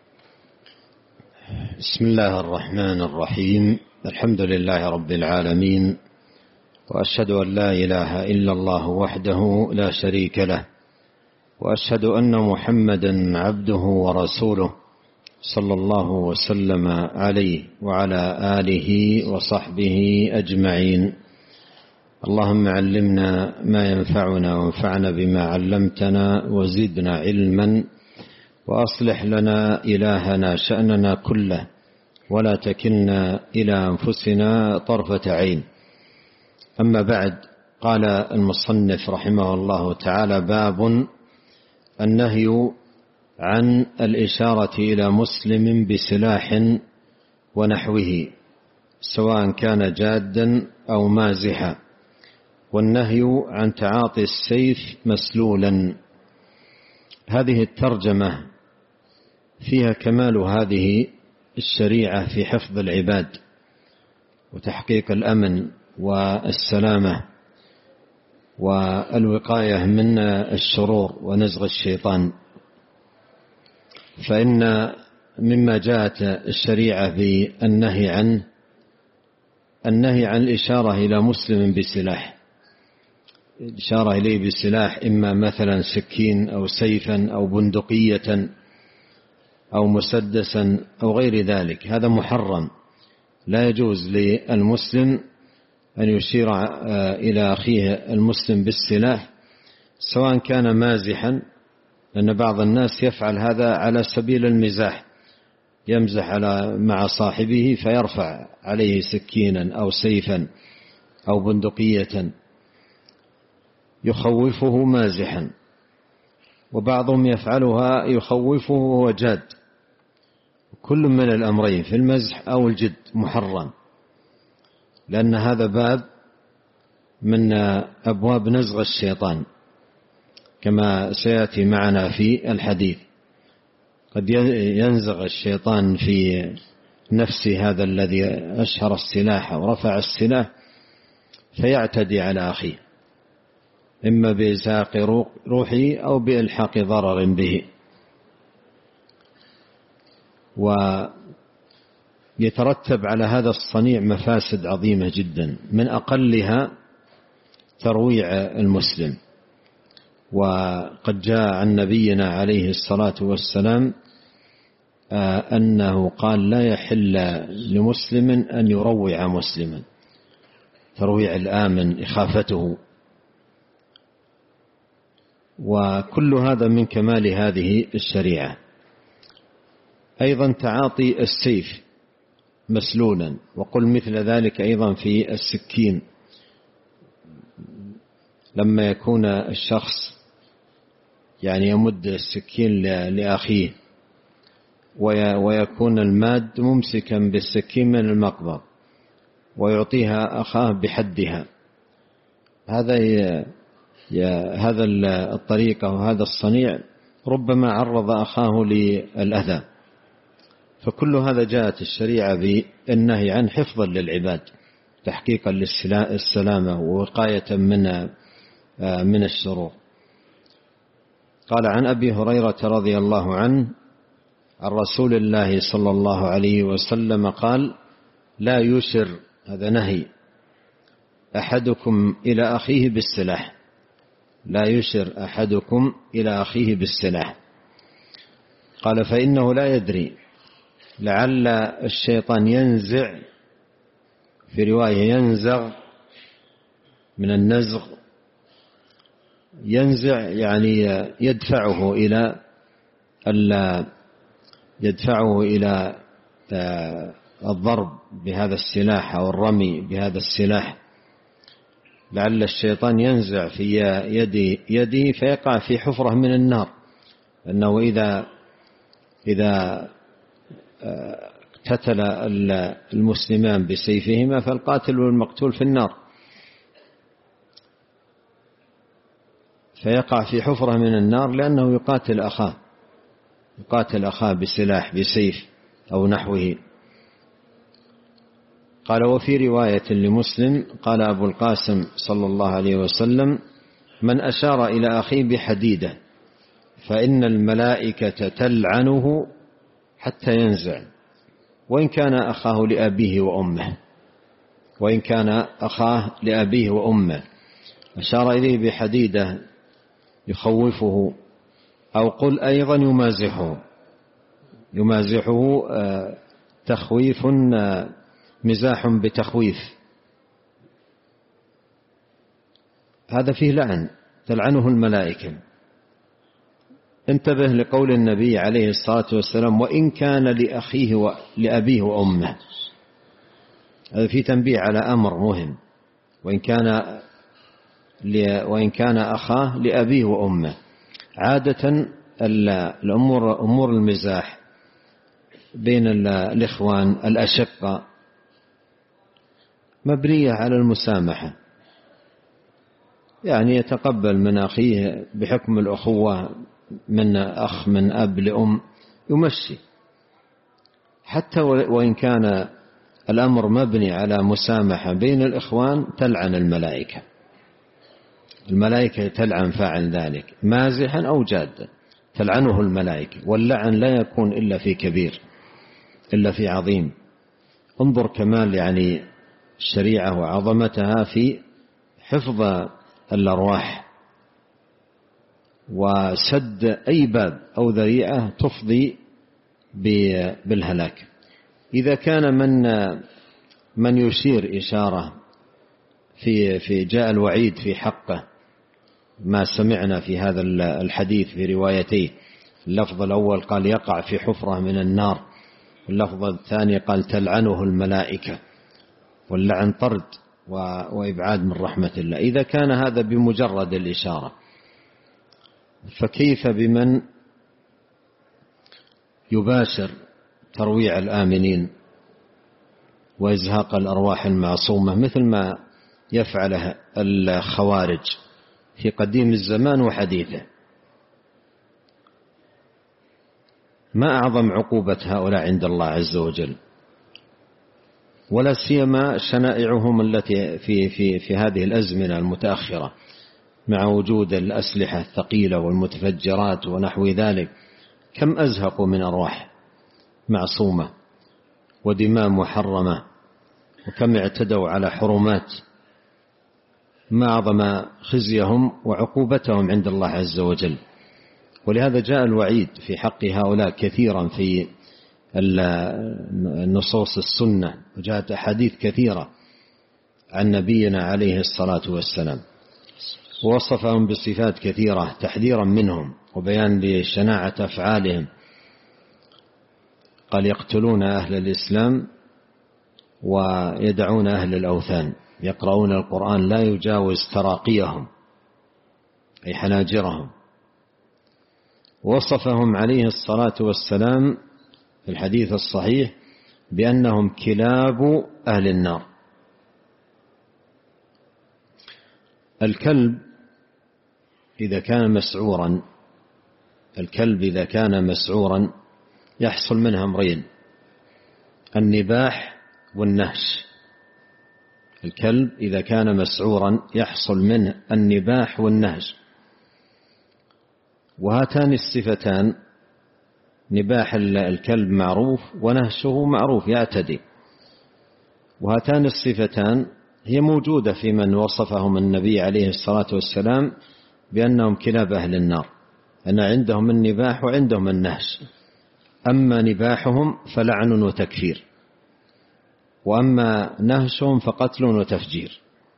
بسم الله الرحمن الرحيم. الحمد لله رب العالمين، وأشهد أن لا إله إلا الله وحده لا شريك له، وأشهد أن محمدا عبده ورسوله صلى الله وسلم عليه وعلى آله وصحبه أجمعين. اللهم علمنا ما ينفعنا وانفعنا بما علمتنا وزدنا علما، وأصلح لنا إلهنا شأننا كله، ولا تكلنا إلى أنفسنا طرفة عين. أما بعد، قال المصنف رحمه الله تعالى: باب النهي عن الإشارة إلى مسلم بسلاح ونحوه سواء كان جادا أو مازحا، والنهي عن تعاطي السيف مسلولا. هذه الترجمة فيها كمال هذه الشريعة في حفظ العباد وتحقيق الأمن والسلامة والوقاية من الشرور ونزغ الشيطان. فإن مما جاءت الشريعة بالنهي عنه النهي عن الإشارة إلى مسلم بسلاح، الإشارة إليه بسلاح، إما مثلا سكين أو سيفا أو بندقية أو مسدسا أو غير ذلك. هذا محرم، لا يجوز للمسلم أن يشير إلى أخيه المسلم بالسلاح سواء كان مازحا، لأن بعض الناس يفعل هذا على سبيل المزاح، يمزح مع صاحبه فيرفع عليه سكينا أو سيفا أو بندقية يخوفه مازحا، وبعضهم يفعلها يخوفه وهو جاد. كل من الأمرين في المزح أو الجد محرم، لأن هذا باب من أبواب نزغ الشيطان كما سيأتي معنا في الحديث. قد ينزغ الشيطان في نفس هذا الذي أشهر السلاح ورفع السلاح فيعتدي على أخيه، إما بإزهاق روحه أو بإلحاق ضرر به. ويترتب على هذا الصنيع مفاسد عظيمة جدا، من أقلها ترويع المسلم. وقد جاء عن نبينا عليه الصلاة والسلام أنه قال: لا يحل لمسلم أن يروع مسلما، ترويع الآمن، إخافته. وكل هذا من كمال هذه الشريعة. أيضا تعاطي السيف مسلولا، وقل مثل ذلك أيضا في السكين، لما يكون الشخص يمد السكين لأخيه ويكون الماد ممسكا بالسكين من المقبض ويعطيها أخاه بحدها، هذا الطريقة وهذا الصنيع ربما عرض أخاه للأذى. فكل هذا جاءت الشريعة بالنهي عن حفظا للعباد، تحقيقا للسلامة ووقاية من الشرور. قال: عن أبي هريرة رضي الله عنه عن رسول الله صلى الله عليه وسلم قال: لا يشر، هذا نهي، أحدكم إلى أخيه بالسلاح، لا يشر أحدكم إلى أخيه بالسلاح. قال: فإنه لا يدري، لعل الشيطان ينزع، في رواية ينزغ من النزغ، ينزع يدفعه إلى الضرب بهذا السلاح أو الرمي بهذا السلاح. لعل الشيطان ينزع في يده فيقع في حفرة من النار، أنه إذا اقتتل المسلمان بسيفهما فالقاتل والمقتول في النار، فيقع في حفرة من النار لأنه يقاتل أخاه بسلاح بسيف أو نحوه. قال: وفي رواية لمسلم قال أبو القاسم صلى الله عليه وسلم: من أشار إلى أخيه بحديدة فإن الملائكة تلعنه حتى ينزع، وإن كان أخاه لأبيه وأمه، أشار إليه بحديدة يخوفه، أو قل أيضا يمازحه تخويف، مزاح بتخويف، هذا فيه لعن، تلعنه الملائكة. انتبه لقول النبي عليه الصلاة والسلام: وإن كان لأبيه وأمه. هذا فيه تنبيه على أمر مهم، وإن كان أخاه لأبيه وأمه. عادة أمور المزاح بين الإخوان الأشقة مبنية على المسامحة، يعني يتقبل من أخيه بحكم الأخوة من أخ من أب لأم يمشي، حتى وإن كان الأمر مبني على مسامحة بين الإخوان تلعن الملائكة تلعن فاعل ذلك مازحا أو جادا، تلعنه الملائكة. واللعن لا يكون إلا في كبير، إلا في عظيم. انظر كمال يعني الشريعة وعظمتها في حفظ الأرواح وسد أي باب أو ذريعة تفضي بالهلاك. إذا كان من يشير إشارة في جاء الوعيد في حقه، ما سمعنا في هذا الحديث في روايتيه، اللفظ الأول قال يقع في حفرة من النار، اللفظ الثاني قال تلعنه الملائكة، واللعن طرد وإبعاد من رحمة الله. إذا كان هذا بمجرد الإشارة، فكيف بمن يباشر ترويع الآمنين وإزهاق الأرواح المعصومة مثل ما يفعله الخوارج في قديم الزمان وحديثه؟ ما أعظم عقوبة هؤلاء عند الله عز وجل، ولا سيما شنائعهم التي في هذه الأزمنة المتأخرة مع وجود الأسلحة الثقيلة والمتفجرات ونحو ذلك. كم أزهقوا من أرواح معصومة ودماء محرمة، وكم اعتدوا على حرمات. ما أعظم خزيهم وعقوبتهم عند الله عز وجل. ولهذا جاء الوعيد في حق هؤلاء كثيرا في النصوص السنة، وجاءت أحاديث كثيرة عن نبينا عليه الصلاة والسلام، ووصفهم بصفات كثيرة تحذيرا منهم وبيان لشناعة أفعالهم. قال يقتلون أهل الإسلام ويدعون أهل الأوثان، يقرؤون القرآن لا يجاوز تراقيهم أي حناجرهم. وصفهم عليه الصلاة والسلام في الحديث الصحيح بأنهم كلاب أهل النار. الكلب إذا كان مسعورا يحصل منها أمرين: النباح والنهش. الكلب إذا كان مسعورا يحصل منه النباح والنهش، وهاتان الصفتان نباح الكلب معروف ونهشه معروف يعتدي، وهاتان الصفتان هي موجودة في من وصفهم النبي عليه الصلاة والسلام بأنهم كلاب أهل النار، أن عندهم النباح وعندهم النهش. أما نباحهم فلعن وتكفير، وأما نهشهم فقتل وتفجير.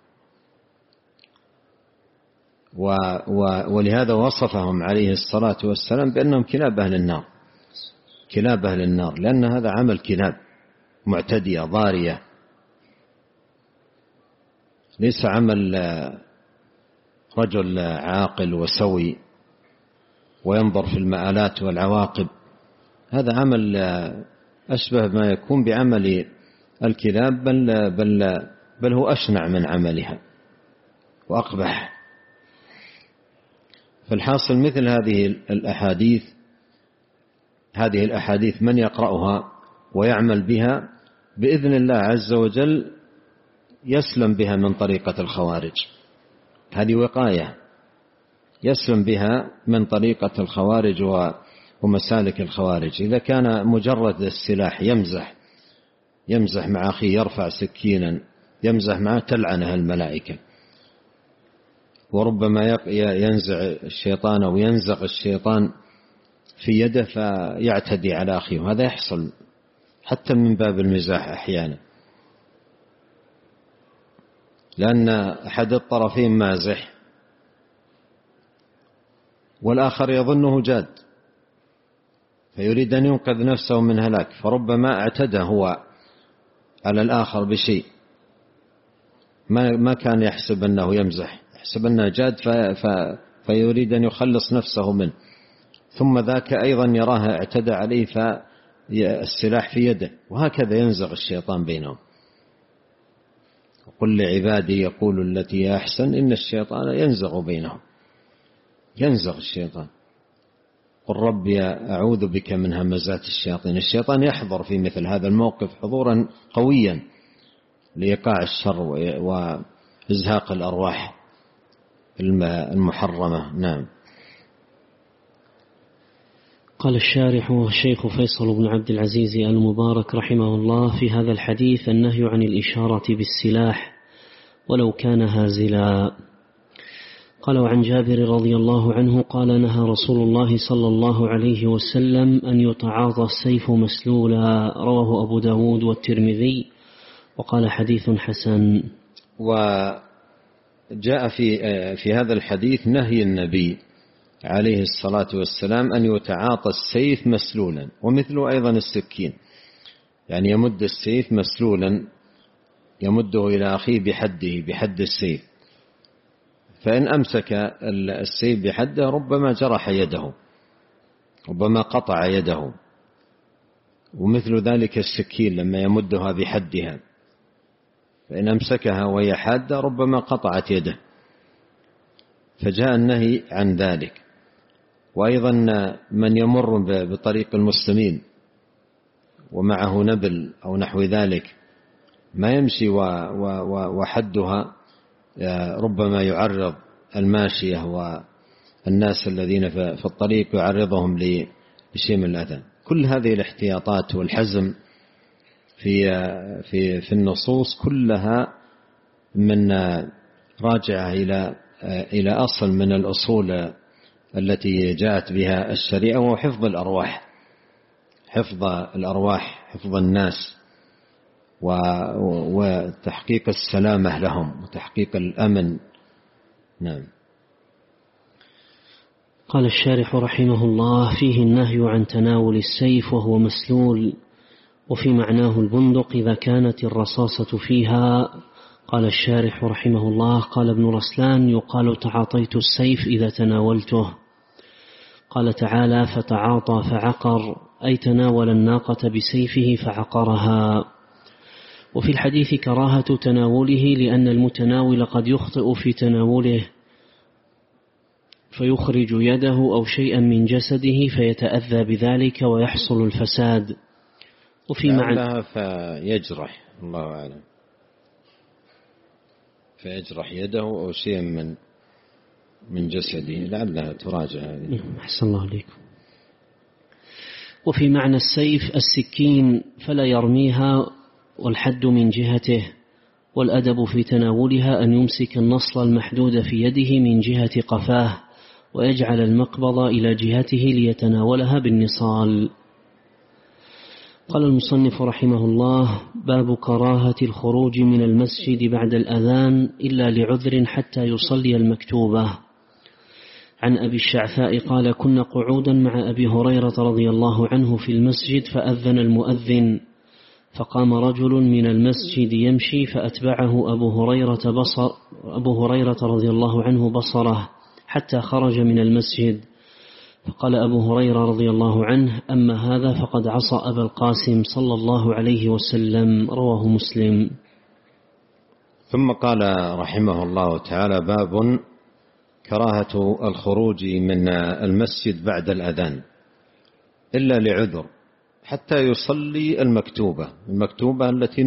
ولهذا وصفهم عليه الصلاة والسلام بأنهم كلاب أهل النار، كلاب أهل النار، لأن هذا عمل كلاب معتدية ضارية، ليس عمل رجل عاقل وسوي وينظر في المآلات والعواقب. هذا عمل أشبه ما يكون بعمل الكلاب، بل هو أشنع من عملها وأقبح. فالحاصل مثل هذه الأحاديث من يقرأها ويعمل بها بإذن الله عز وجل يسلم بها من طريقة الخوارج. هذه وقاية يسلم بها من طريقة الخوارج ومسالك الخوارج. إذا كان مجرد السلاح يمزح مع أخيه، يرفع سكينا يمزح معه، تلعنه الملائكة. وربما ينزع الشيطان أو ينزغ الشيطان في يده فيعتدي على أخيه، وهذا يحصل حتى من باب المزاح أحيانا، لأن أحد الطرفين مازح والآخر يظنه جاد، فيريد أن ينقذ نفسه من هلاك، فربما اعتدى هو على الآخر بشيء ما كان يحسب أنه يمزح، يحسب أنه جاد، فيريد أن يخلص نفسه منه، ثم ذاك أيضا يراه اعتدى عليه فالسلاح في يده، وهكذا ينزغ الشيطان بينهم. قل لعبادي يقول التي أحسن إن الشيطان ينزغ بينهم، ينزغ الشيطان. قل ربي أعوذ بك من همزات الشياطين. الشيطان يحضر في مثل هذا الموقف حضورا قويا لإيقاع الشر وإزهاق الأرواح المحرمة. نعم. قال الشارح الشيخ فيصل بن عبد العزيز المبارك رحمه الله في هذا الحديث النهي عن الإشارة بالسلاح ولو كان هازلا. قال وعن جابر رضي الله عنه قال نهى رسول الله صلى الله عليه وسلم أن يتعاطى السيف مسلولا، رواه أبو داود والترمذي وقال حديث حسن. وجاء في هذا الحديث نهي النبي عليه الصلاة والسلام أن يتعاطى السيف مسلولا، ومثله أيضا السكين، يعني يمد السيف مسلولا يمده إلى أخيه بحد السيف، فإن أمسك السيف بحده ربما جرح يده، ربما قطع يده. ومثل ذلك السكين لما يمدها بحدها، فإن أمسكها وهي حادة ربما قطعت يده، فجاء النهي عن ذلك. وأيضا من يمر بطريق المسلمين ومعه نبل أو نحو ذلك ما يمشي وحدها ربما يعرض الماشية والناس الذين في الطريق يعرضهم لشيء من الأذى. كل هذه الاحتياطات والحزم في النصوص كلها من راجعة إلى أصل من الأصول التي جاءت بها الشريعة، وهو حفظ الأرواح، حفظ الناس، وتحقيق السلامة لهم وتحقيق الأمن. نعم. قال الشارح رحمه الله فيه النهي عن تناول السيف وهو مسلول، وفي معناه البندق إذا كانت الرصاصة فيها. قال الشارح رحمه الله قال ابن رسلان يقال تعاطيت السيف إذا تناولته. قال تعالى فتعاطى فعقر، أي تناول الناقة بسيفه فعقرها. وفي الحديث كراهة تناوله لأن المتناول قد يخطئ في تناوله فيخرج يده أو شيئا من جسده فيتأذى بذلك ويحصل الفساد. وفي معنى فيجرح، الله أعلم، فيجرح يده أو شيئا من جسده، لعلها تراجع هذه. أحسن الله عليكم. وفي معنى السيف السكين فلا يرميها والحد من جهته، والأدب في تناولها أن يمسك النصل المحدود في يده من جهة قفاه ويجعل المقبض إلى جهته ليتناولها بالنصال. قال المصنف رحمه الله باب كراهة الخروج من المسجد بعد الأذان إلا لعذر حتى يصلي المكتوبة. عن أبي الشعثاء قال كنا قعودا مع أبي هريرة رضي الله عنه في المسجد فأذن المؤذن، فقام رجل من المسجد يمشي فأتبعه أبو هريرة رضي الله عنه بصره حتى خرج من المسجد، فقال أبو هريرة رضي الله عنه: أما هذا فقد عصى أبا القاسم صلى الله عليه وسلم. رواه مسلم. ثم قال رحمه الله تعالى: باب كراهة الخروج من المسجد بعد الأذان إلا لعذر حتى يصلي المكتوبة التي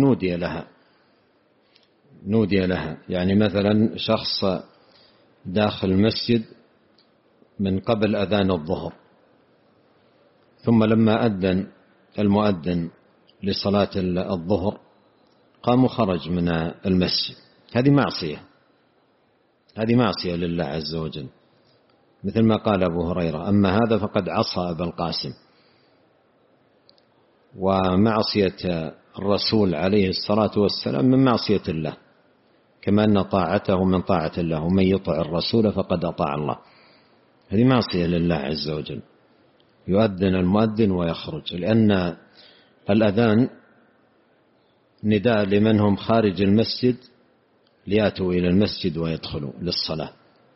نودي لها. يعني مثلا شخص داخل المسجد من قبل أذان الظهر، ثم لما أذن المؤذن لصلاة الظهر قام وخرج من المسجد، هذه معصية لله عز وجل، مثل ما قال أبو هريرة: أما هذا فقد عصى أبا القاسم. ومعصية الرسول عليه الصلاة والسلام من معصية الله، كما أن طاعته من طاعة الله، ومن يطع الرسول فقد أطاع الله. هذه معصية لله عز وجل. يؤذن المؤذن ويخرج، لأن الأذان نداء لمن هم خارج المسجد ليأتوا إلى المسجد ويدخلوا للصلاة،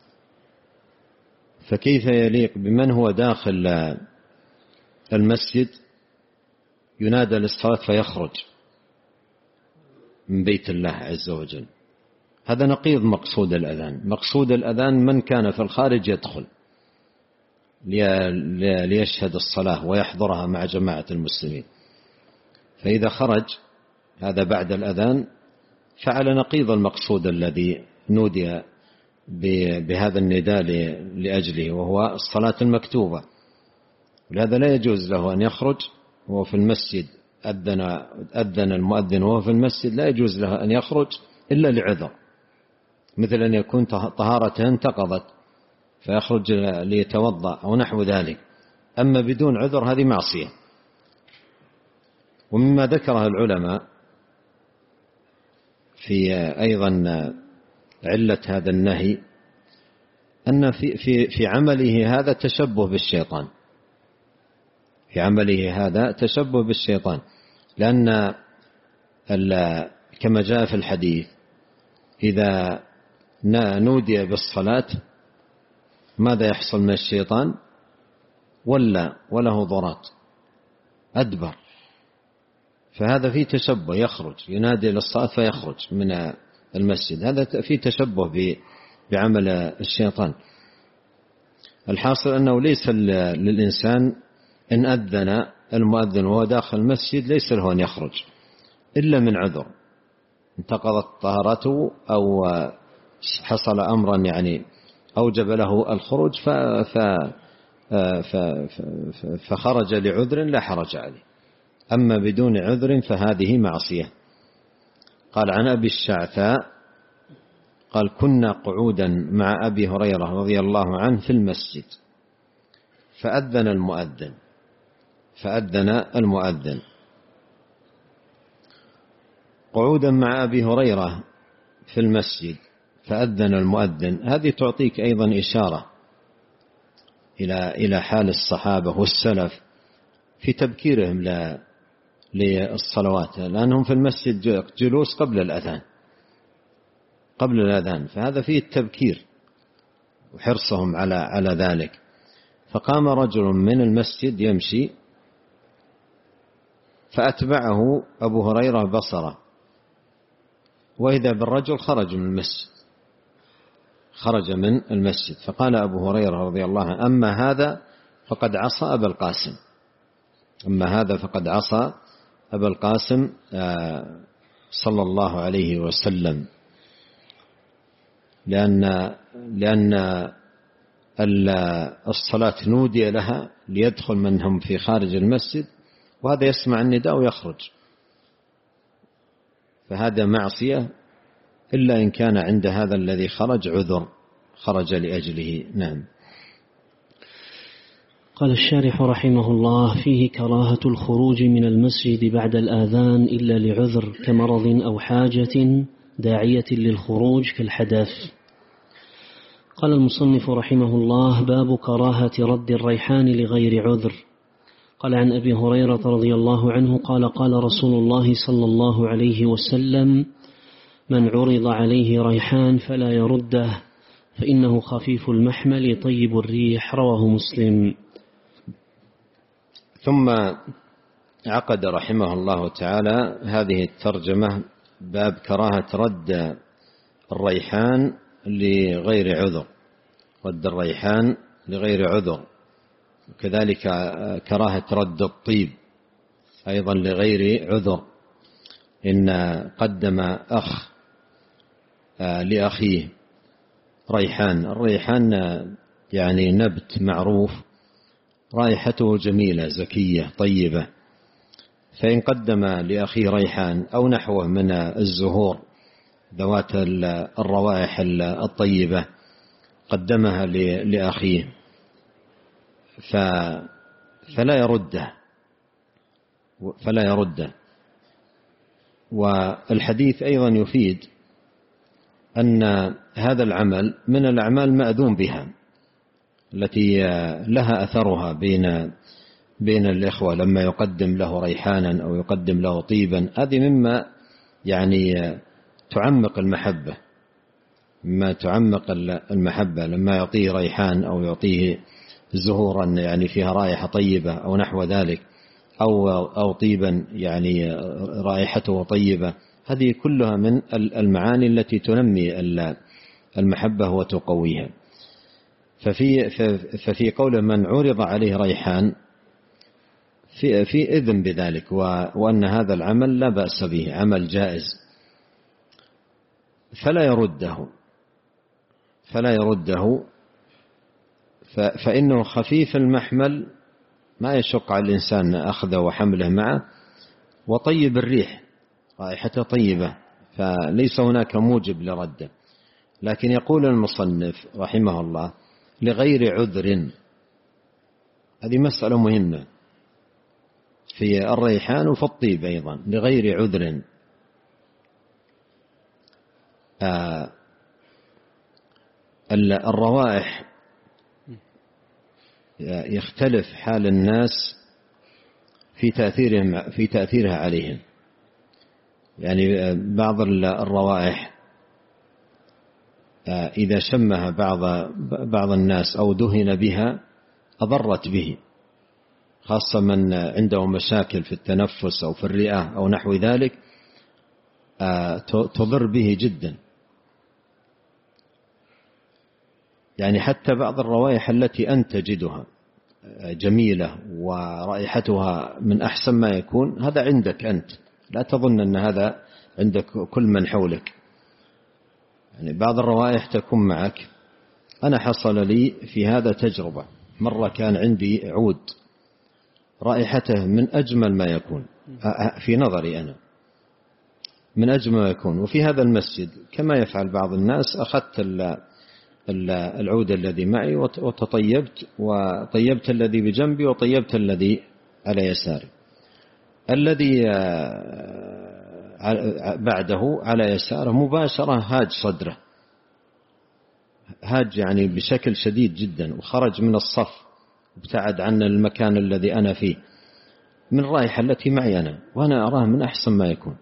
فكيف يليق بمن هو داخل المسجد ينادى للصلاة فيخرج من بيت الله عز وجل؟ هذا نقيض مقصود الأذان. مقصود الأذان من كان في الخارج يدخل ليشهد الصلاة ويحضرها مع جماعة المسلمين، فإذا خرج هذا بعد الأذان فعل نقيض المقصود الذي نودي بهذا النداء لأجله، وهو الصلاة المكتوبة. ولهذا لا يجوز له أن يخرج وهو في المسجد. أذن المؤذن وهو في المسجد، لا يجوز له أن يخرج إلا لعذر، مثل أن يكون طهارته انتقضت فيخرج ليتوضأ أو نحو ذلك. أما بدون عذر هذه معصية. ومما ذكره العلماء في أيضا علة هذا النهي أن في عمله هذا تشبه بالشيطان، لأن كما جاء في الحديث: إذا نودي بالصلاة ماذا يحصل من الشيطان؟ وله ضرات أدبر. فهذا فيه تشبه، يخرج ينادي للصلاة فيخرج من المسجد، هذا فيه تشبه بعمل الشيطان. الحاصل أنه ليس للإنسان إن أذن المؤذن وهو داخل المسجد ليس له أن يخرج إلا من عذر، انتقضت طهارته أو حصل أمرا يعني أوجب له الخروج فخرج لعذر لا حرج عليه. أما بدون عذر فهذه معصية. قال: عن أبي الشعثاء قال: كنا قعودا مع أبي هريرة رضي الله عنه في المسجد فأذن المؤذن. قعودا مع أبي هريرة في المسجد فأذن المؤذن، هذه تعطيك أيضا إشارة إلى حال الصحابة والسلف في تبكيرهم للصلوات، لأنهم في المسجد جلوس قبل الأذان، فهذا فيه التبكير وحرصهم على ذلك. فقام رجل من المسجد يمشي فأتبعه أبو هريرة بصره، وإذا بالرجل خرج من المسجد. فقال أبو هريرة رضي الله عنه: أما هذا فقد عصى أبا القاسم صلى الله عليه وسلم، لأن الصلاة نودي لها ليدخل منهم في خارج المسجد، وهذا يسمع النداء ويخرج، فهذا معصية إلا إن كان عند هذا الذي عذر خرج لأجله. نعم. قال الشارح رحمه الله: فيه كراهة الخروج من المسجد بعد الآذان إلا لعذر كمرض أو حاجة داعية للخروج كالحدث. قال المصنف رحمه الله: باب كراهة رد الريحان لغير عذر. قال: عن أبي هريرة رضي الله عنه قال: قال رسول الله صلى الله عليه وسلم: من عرض عليه ريحان فلا يرده، فإنه خفيف المحمل طيب الريح. رواه مسلم. ثم عقد رحمه الله تعالى هذه الترجمة باب كراهة رد الريحان لغير عذر، رد الريحان لغير عذر، وكذلك كراهة رد الطيب أيضا لغير عذر. إن قدم أخ لأخيه ريحان، الريحان يعني نبت معروف رائحته جميلة زكية طيبة، فإن قدم لأخيه ريحان أو نحوه من الزهور ذوات الروائح الطيبة قدمها لأخيه فلا يرده. والحديث أيضا يفيد أن هذا العمل من الأعمال مأذون بها التي لها أثرها بين الإخوة، لما يقدم له ريحانا أو يقدم له طيبا، هذه مما يعني تعمق المحبة، لما يعطيه ريحان أو يعطيه زهورا يعني فيها رائحة طيبة أو نحو ذلك، أو طيبا يعني رائحته طيبة، هذه كلها من المعاني التي تنمي المحبة وتقويها. ففي قول من عرض عليه ريحان في إذن بذلك، وأن هذا العمل لا بأس به، عمل جائز، فلا يرده فإنه خفيف المحمل ما يشق على الإنسان أخذه وحمله معه، وطيب الريح رائحته طيبة، فليس هناك موجب لرده. لكن يقول المصنف رحمه الله لغير عذر، هذه مسألة مهمة في الريحان وفي الطيب أيضا، لغير عذر. الروائح يختلف حال الناس في تأثيرها عليهم، يعني بعض الروائح إذا شمها بعض الناس أو دهن بها أضرت به، خاصة من عنده مشاكل في التنفس أو في الرئة أو نحو ذلك، تضر به جدا. يعني حتى بعض الروائح التي أنت تجدها جميلة ورائحتها من أحسن ما يكون، هذا عندك أنت، لا تظن أن هذا عندك كل من حولك. يعني بعض الروائح تكون معك. أنا حصل لي في هذا تجربة، مرة كان عندي عود رائحته من أجمل ما يكون في نظري أنا، من أجمل ما يكون، وفي هذا المسجد كما يفعل بعض الناس أخذت العود الذي معي وتطيبت، وطيبت الذي بجنبي وطيبت الذي على يساري. الذي بعده على يساره مباشرة هاج صدره، هاج يعني بشكل شديد جدا، وخرج من الصف، ابتعد عن المكان الذي أنا فيه من الرائحة التي معي أنا، وأنا أراه من أحسن ما يكون.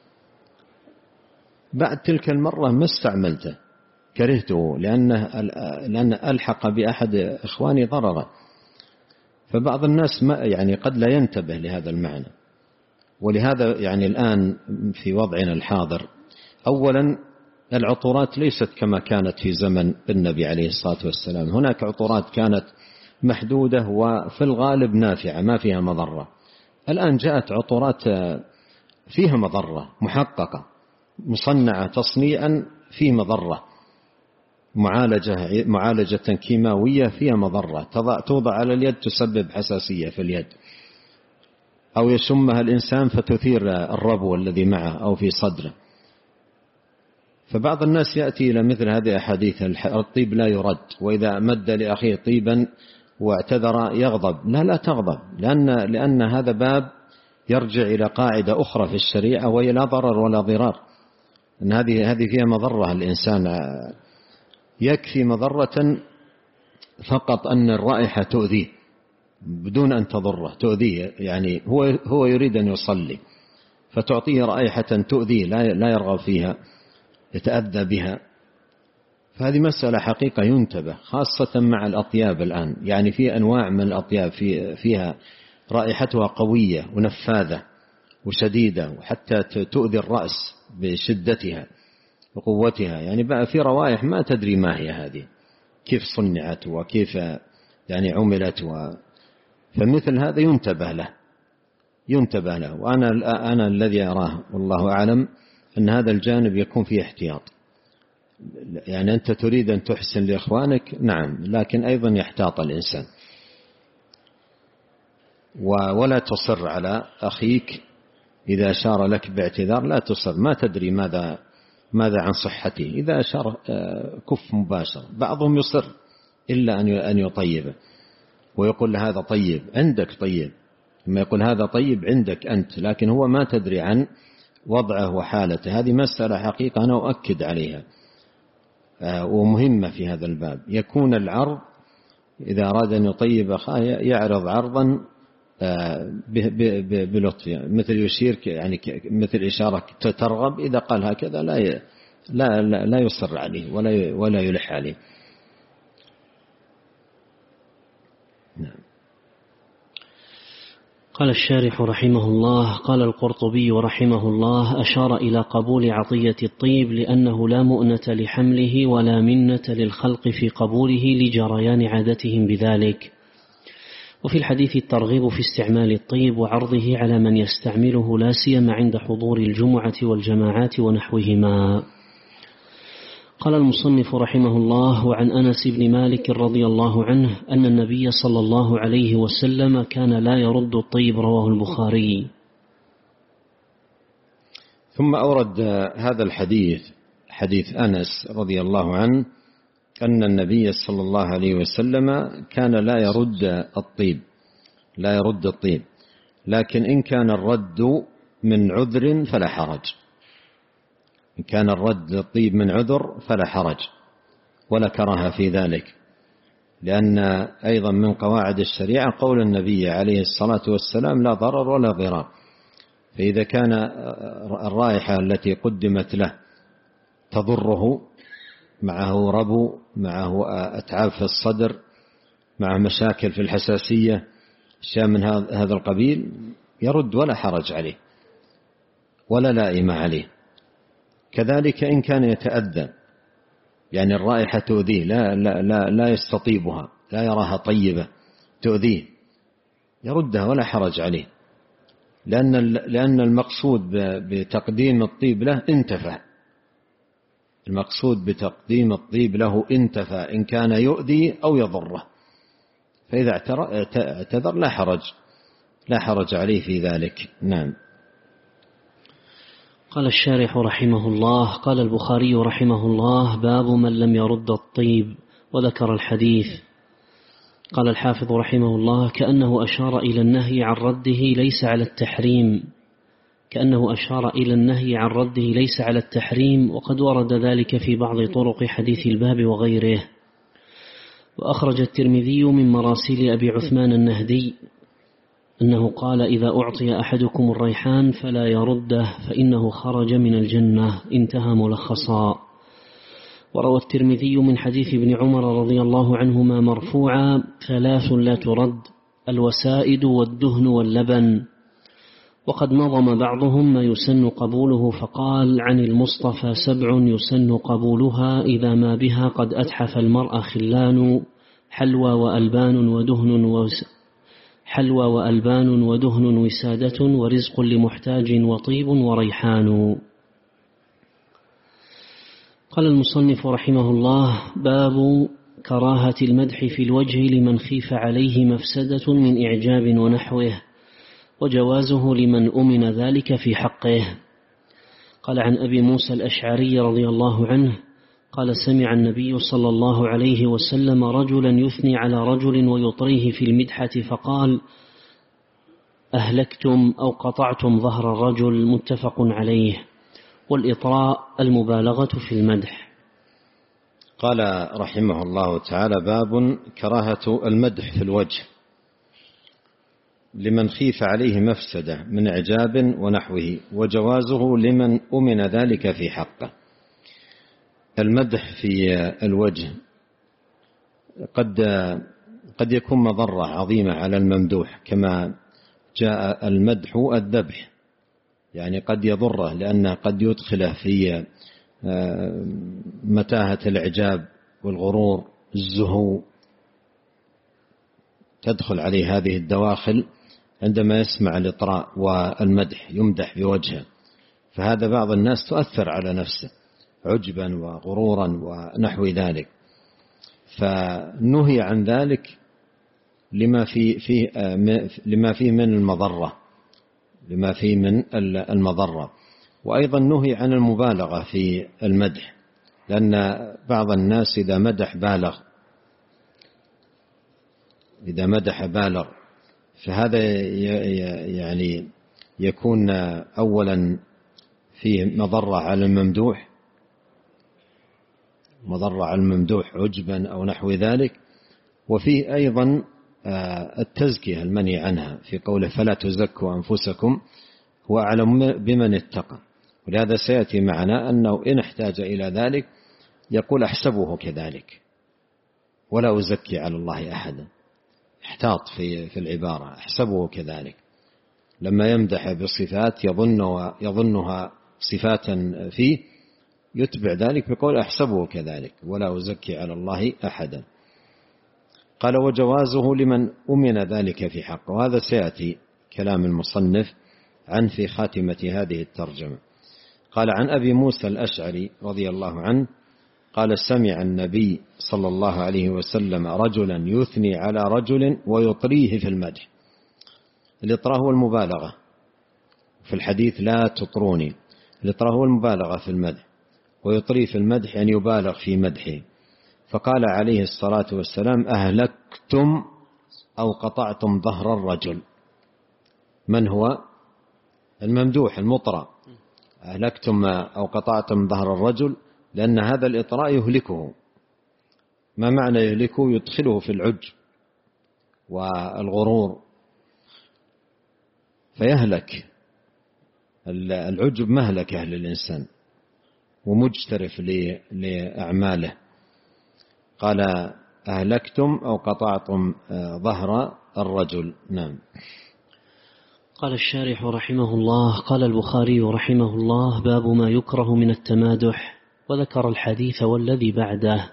بعد تلك المرة ما استعملته، كرهته، لأن ألحق بأحد إخواني ضررا. فبعض الناس يعني قد لا ينتبه لهذا المعنى. ولهذا يعني الآن في وضعنا الحاضر، أولا العطورات ليست كما كانت في زمن النبي عليه الصلاة والسلام، هناك عطورات كانت محدودة وفي الغالب نافعة ما فيها مضرة. الآن جاءت عطورات فيها مضرة محققة، مصنعة تصنيعا فيه مضرة، معالجة كيماوية فيها مضرة، توضع على اليد تسبب حساسية في اليد، أو يشمها الإنسان فتثير الربو الذي معه أو في صدره. فبعض الناس يأتي إلى مثل هذه الأحاديث، الطيب لا يرد، وإذا مد لأخيه طيبا واعتذر يغضب. لا تغضب، لأن هذا باب يرجع إلى قاعدة أخرى في الشريعة، وهي لا ضرر ولا ضرار. أن هذه فيها مضرة الإنسان، يكفي مضرة فقط أن الرائحة تؤذيه بدون أن تضره، تؤذيه. يعني هو يريد أن يصلي فتعطيه رائحة تؤذيه، لا يرغب فيها، يتأذى بها. فهذه مسألة حقيقة ينتبه، خاصة مع الأطياب الآن. يعني في أنواع من الأطياب فيها رائحتها قوية ونفاذة وشديدة، وحتى تؤذي الرأس بشدتها وقوتها. يعني بقى في روائح ما تدري ما هي هذه، كيف صنعت وكيف يعني عملت فمثل هذا ينتبه له. وأنا الذي أراه والله أعلم أن هذا الجانب يكون فيه احتياط. يعني أنت تريد أن تحسن لإخوانك، نعم، لكن أيضا يحتاط الإنسان، ولا تصر على أخيك إذا أشار لك باعتذار، لا تصر، ما تدري ماذا عن صحته. إذا أشار كف مباشر. بعضهم يصر إلا أن يطيب ويقول هذا طيب عندك، طيب ثم يقول هذا طيب عندك أنت، لكن هو ما تدري عن وضعه وحالته. هذه مسألة حقيقة أنا أؤكد عليها ومهمة في هذا الباب. يكون العرض إذا أراد أن يطيب أخاه يعرض عرضا بلطف، مثل يشير يعني مثل إشارة ترغب. إذا قال هكذا لا يصر عليه ولا يلح عليه. نعم. قال الشارح رحمه الله: قال القرطبي رحمه الله: أشار إلى قبول عطية الطيب لأنه لا مؤنة لحمله ولا منة للخلق في قبوله لجريان عادتهم بذلك. وفي الحديث الترغيب في استعمال الطيب وعرضه على من يستعمله لا سيما عند حضور الجمعة والجماعات ونحوهما. قال المصنف رحمه الله: وعن أنس بن مالك رضي الله عنه أن النبي صلى الله عليه وسلم كان لا يرد الطيب، رواه البخاري. ثم أورد هذا الحديث، حديث أنس رضي الله عنه، أن النبي صلى الله عليه وسلم كان لا يرد الطيب، لكن إن كان الرد من عذر فلا حرج. إن كان الرد الطيب من عذر فلا حرج ولا كراهة في ذلك، لأن أيضا من قواعد الشريعة قول النبي عليه الصلاة والسلام: لا ضرر ولا ضرار. فإذا كان الرائحة التي قدمت له تضره، معه ربو، معه أتعاب في الصدر، معه مشاكل في الحساسية، أشياء من هذا القبيل، يرد ولا حرج عليه ولا لائم عليه. كذلك إن كان يتأذى، يعني الرائحة تؤذيه، لا يستطيبها، لا يراها طيبة، تؤذيه، يردها ولا حرج عليه، لأن المقصود بتقديم الطيب له انتفى. المقصود بتقديم الطيب له انتفى، إن كان يؤذي أو يضره، فإذا اعتذر لا حرج عليه في ذلك. نعم. قال الشارح رحمه الله: قال البخاري رحمه الله: باب من لم يرد الطيب، وذكر الحديث. قال الحافظ رحمه الله: كأنه أشار إلى النهي عن رده ليس على التحريم، وقد ورد ذلك في بعض طرق حديث الباب وغيره. وأخرج الترمذي من مراسيل أبي عثمان النهدي أنه قال: إذا أعطي أحدكم الريحان فلا يرده فإنه خرج من الجنة. انتهى ملخصا. وروى الترمذي من حديث ابن عمر رضي الله عنهما مرفوعا: 3 لا ترد: الوسائد والدهن واللبن. وقد نظم بعضهم ما يسن قبوله فقال: عن المصطفى 7 يسن قبولها إذا ما بها قد أتحف المرء خلان: حلوى وألبان ودهن وسادة ورزق لمحتاج وطيب وريحان. قال المصنف رحمه الله: باب كراهة المدح في الوجه لمن خيف عليه مفسدة من إعجاب ونحوه، وجوازه لمن أمن ذلك في حقه. قال عن أبي موسى الأشعري رضي الله عنه قال: سمع النبي صلى الله عليه وسلم رجلا يثني على رجل ويطريه في المدحة فقال: أهلكتم أو قطعتم ظهر الرجل. متفق عليه. والإطراء المبالغة في المدح. قال رحمه الله تعالى: باب كراهة المدح في الوجه لمن خيف عليه مفسدة من إعجاب ونحوه، وجوازه لمن أمن ذلك في حقه. المدح في الوجه قد يكون مضرة عظيمة على الممدوح، كما جاء المدح الذبح، يعني قد يضره لأنه قد يدخله في متاهة الإعجاب والغرور، الزهو، تدخل عليه هذه الدواخل عندما يسمع الإطراء والمدح، يمدح بوجهه، فهذا بعض الناس تؤثر على نفسه عجبا وغرورا ونحو ذلك، فنهي عن ذلك لما فيه من المضرة، وأيضا نهي عن المبالغة في المدح، لأن بعض الناس إذا مدح بالغ فهذا يعني يكون أولا فيه مضرة على الممدوح عجبا أو نحو ذلك، وفيه أيضا التزكية المنهي عنها في قوله فلا تزكوا أنفسكم هو أعلم بمن اتقى، ولهذا سيأتي معنا أنه إن احتاج إلى ذلك يقول أحسبه كذلك ولا أزكي على الله أحدا، احتاط في العبارة، أحسبه كذلك، لما يمدح بصفات يظنها صفاتا فيه يتبع ذلك بقول أحسبه كذلك ولا أزكي على الله أحدا. قال وجوازه لمن أمن ذلك في حقه، وهذا سيأتي كلام المصنف عن في خاتمة هذه الترجمة. قال عن أبي موسى الأشعري رضي الله عنه قال سمع النبي صلى الله عليه وسلم رجلا يثني على رجل ويطريه في المدح. الإطراء هو المبالغة في الحديث، لا تطروني، الإطراء هو المبالغة في المدح، ويطريه في المدح يعني يبالغ في مدحه. فقال عليه الصلاة والسلام أهلكتم أو قطعتم ظهر الرجل. من هو الممدوح المطرى؟ أهلكتم أو قطعتم ظهر الرجل، لأن هذا الإطراء يهلكه. ما معنى يهلكه؟ يدخله في العجب والغرور فيهلك. العجب مهلكة للإنسان ومجترف لأعماله. قال أهلكتم أو قطعتم ظهر الرجل. نعم. قال الشارح رحمه الله قال البخاري رحمه الله باب ما يكره من التمادح، وذكر الحديث والذي بعده.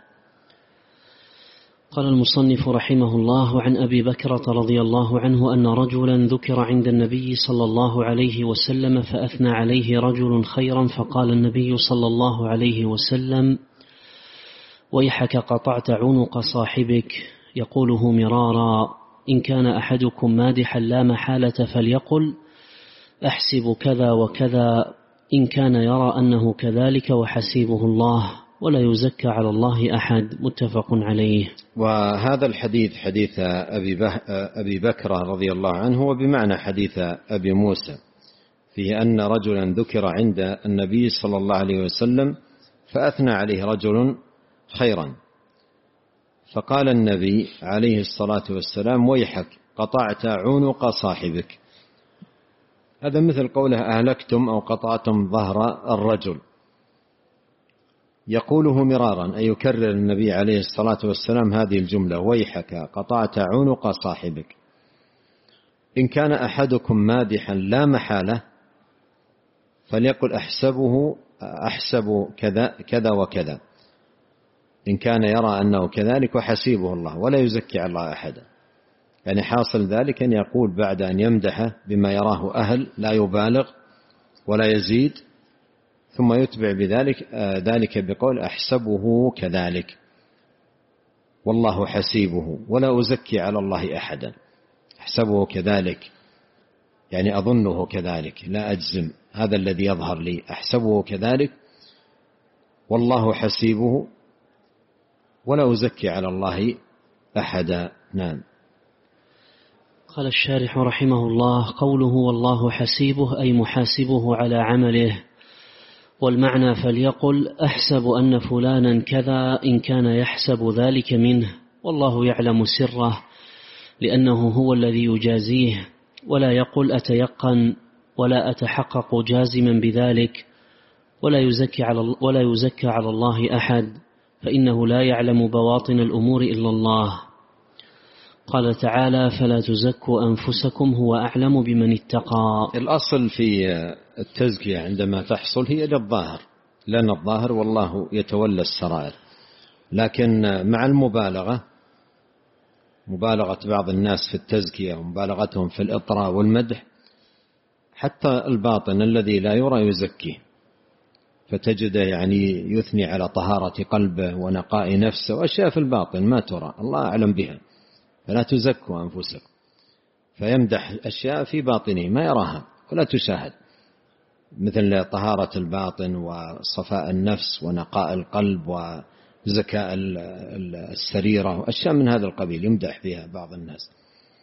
قال المصنف رحمه الله عن أبي بكرة رضي الله عنه أن رجلا ذكر عند النبي صلى الله عليه وسلم فأثنى عليه رجل خيرا، فقال النبي صلى الله عليه وسلم ويحك قطعت عنق صاحبك، يقوله مرارا. إن كان أحدكم مادحا لا محالة فليقل أحسب كذا وكذا، إن كان يرى أنه كذلك وحسيبه الله، ولا يزكى على الله أحد. متفق عليه. وهذا الحديث حديث أبي بكر رضي الله عنه وبمعنى حديث أبي موسى، فيه أن رجلا ذكر عند النبي صلى الله عليه وسلم فأثنى عليه رجل خيرا، فقال النبي عليه الصلاة والسلام ويحك قطعت عنق صاحبك. هذا مثل قوله أهلكتم أو قطعتم ظهر الرجل، يقوله مرارا أي يكرر النبي عليه الصلاة والسلام هذه الجملة ويحك قطعت عنق صاحبك. إن كان أحدكم مادحا لا محالة فليقل أحسب كذا وكذا، إن كان يرى أنه كذلك وحسيبه الله، ولا يزكي على الله أحدا. يعني حاصل ذلك أن يقول بعد أن يمدحه بما يراه أهل لا يبالغ ولا يزيد، ثم يتبع ذلك بقول أحسبه كذلك والله حسيبه ولا أزكي على الله أحدا. أحسبه كذلك يعني أظنه كذلك لا أجزم، هذا الذي يظهر لي، أحسبه كذلك والله حسيبه ولا أزكي على الله أحدا. نعم. قال الشارح رحمه الله قوله والله حسيبه أي محاسبه على عمله، والمعنى فليقل أحسب أن فلانا كذا إن كان يحسب ذلك منه، والله يعلم سره لأنه هو الذي يجازيه، ولا يقل أتيقن ولا أتحقق جازما بذلك، ولا يزكى على الله أحد، فإنه لا يعلم بواطن الأمور إلا الله. قال تعالى فلا تزكوا أنفسكم هو أعلم بمن اتقى. الأصل في التزكية عندما تحصل هي للظاهر، لأن الظاهر والله يتولى السرائر، لكن مع المبالغة، مبالغة بعض الناس في التزكية ومبالغتهم في الإطراء والمدح، حتى الباطن الذي لا يرى يزكيه، فتجده يعني يثني على طهارة قلبه ونقاء نفسه وأشياء في الباطن ما ترى، الله أعلم بها. فلا تزكوا أنفسكم، فيمدح أشياء في باطنه ما يراها ولا تشاهد، مثل طهارة الباطن وصفاء النفس ونقاء القلب وزكاء السريرة وأشياء من هذا القبيل يمدح بها بعض الناس.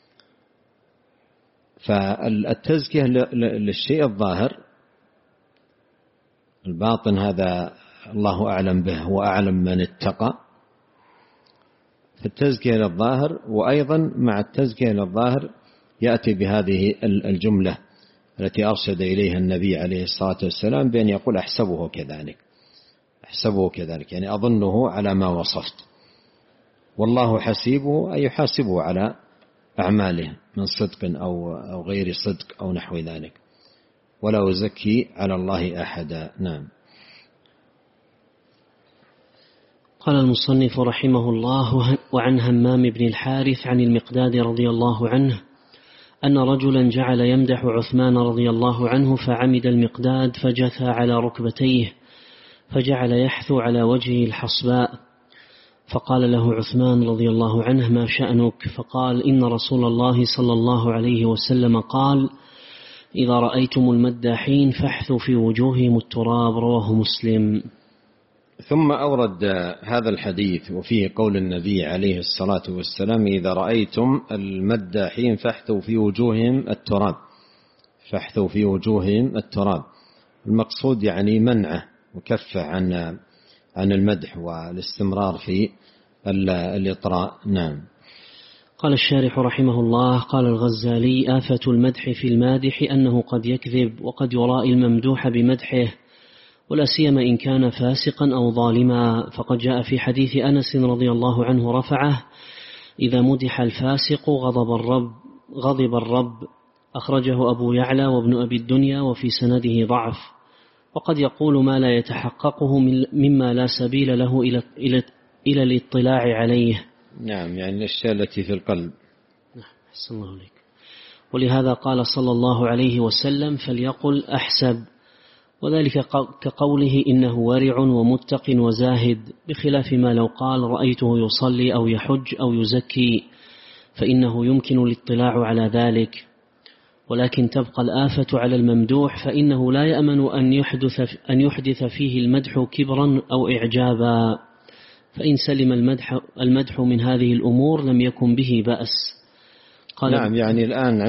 فالتزكية للشيء الظاهر، الباطن هذا الله أعلم به وأعلم من اتقى. فالتزكية للظاهر، وأيضا مع التزكية للظاهر يأتي بهذه الجملة التي أرشد إليها النبي عليه الصلاة والسلام بأن يقول أحسبه كذلك، أحسبه كذلك، يعني أظنه على ما وصفت، والله حسيبه أي يحاسبه على أعماله من صدق أو غير صدق أو نحو ذلك، ولا أزكي على الله أحدا. نعم. قال المصنف رحمه الله: وعن همام بن الحارث عن المقداد رضي الله عنه أن رجلا جعل يمدح عثمان رضي الله عنه، فعمد المقداد فجثى على ركبتيه فجعل يحثو على وجهه الحصباء، فقال له عثمان رضي الله عنه: ما شأنك؟ فقال: إن رسول الله صلى الله عليه وسلم قال: إذا رأيتم المداحين فاحثوا في وجوههم التراب. رواه مسلم. ثم أورد هذا الحديث وفيه قول النبي عليه الصلاة والسلام: إذا رأيتم المداحين فاحثوا في وجوههم التراب، فاحثوا في وجوههم التراب. المقصود يعني منعه وكفه عن المدح والاستمرار في الإطراء. نعم. قال الشارح رحمه الله: قال الغزالي: آفة المدح في المادح أنه قد يكذب وقد يرائي الممدوح بمدحه، ولا سيما إن كان فاسقا أو ظالما، فقد جاء في حديث أنس رضي الله عنه رفعه: إذا مدح الفاسق غضب الرب، أخرجه أبو يعلى وابن أبي الدنيا، وفي سنده ضعف، وقد يقول ما لا يتحققه مما لا سبيل له إلى الاطلاع عليه. نعم، يعني الأشياء التي في القلب. أحسن الله عليك. ولهذا قال صلى الله عليه وسلم: فليقل أحسب، وذلك كقوله إنه ورع ومتق وزاهد، بخلاف ما لو قال رأيته يصلي أو يحج أو يزكي، فإنه يمكن الاطلاع على ذلك. ولكن تبقى الآفة على الممدوح، فإنه لا يأمن أن يحدث فيه المدح كبرا أو إعجابا، فإن سلم المدح من هذه الأمور لم يكن به بأس. نعم، يعني الآن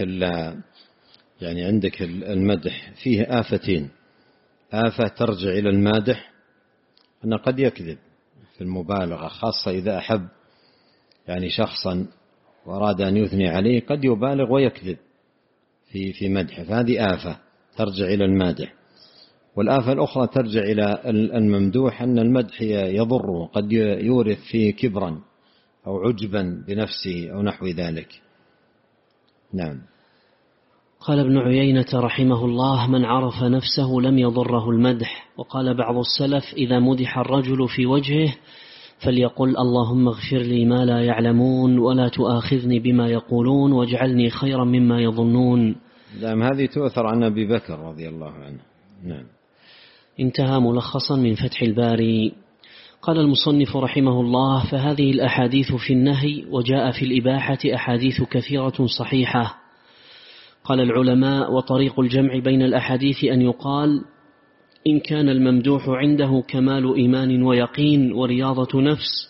عندك المدح فيه آفتين: آفة ترجع إلى المادح أنه قد يكذب في المبالغة، خاصة إذا أحب يعني شخصا وأراد أن يثني عليه قد يبالغ ويكذب في مدحه، فهذه آفة ترجع إلى المادح. والآفة الأخرى ترجع إلى الممدوح أن المدح يضره، قد يورث فيه كبرا أو عجبا بنفسه أو نحو ذلك. نعم. قال ابن عيينة رحمه الله: من عرف نفسه لم يضره المدح. وقال بعض السلف: إذا مدح الرجل في وجهه فليقل اللهم اغفر لي ما لا يعلمون ولا تؤاخذني بما يقولون واجعلني خيرا مما يظنون. نعم، هذه تؤثر عن أبي بكر رضي الله عنه. نعم. انتهى ملخصا من فتح الباري. قال المصنف رحمه الله: فهذه الأحاديث في النهي، وجاء في الإباحة أحاديث كثيرة صحيحة. قال العلماء: وطريق الجمع بين الأحاديث أن يقال إن كان الممدوح عنده كمال إيمان ويقين ورياضة نفس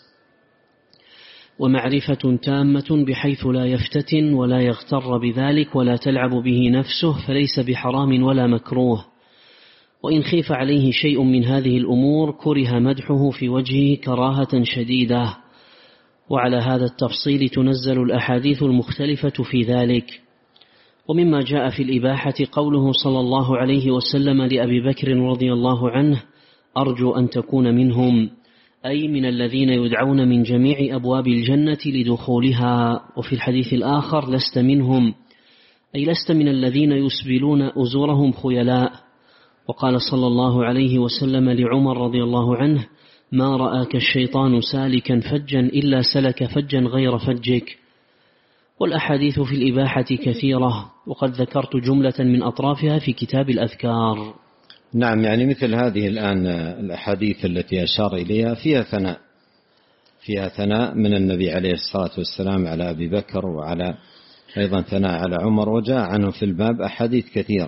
ومعرفة تامة بحيث لا يفتتن ولا يغتر بذلك ولا تلعب به نفسه، فليس بحرام ولا مكروه. وإن خيف عليه شيء من هذه الأمور كره مدحه في وجهه كراهة شديدة. وعلى هذا التفصيل تنزل الأحاديث المختلفة في ذلك. ومما جاء في الإباحة قوله صلى الله عليه وسلم لأبي بكر رضي الله عنه: أرجو أن تكون منهم، أي من الذين يدعون من جميع أبواب الجنة لدخولها. وفي الحديث الآخر لست منهم، أي لست من الذين يسبلون أزورهم خيلاء. وقال صلى الله عليه وسلم لعمر رضي الله عنه: ما رآك الشيطان سالكا فجا إلا سلك فجا غير فجك. والأحاديث في الإباحة كثيرة، وقد ذكرت جملة من أطرافها في كتاب الأذكار. نعم، يعني مثل هذه الآن الأحاديث التي أشار إليها فيها ثناء من النبي عليه الصلاة والسلام على أبي بكر، وعلى أيضا ثناء على عمر، وجاء عنه في الباب أحاديث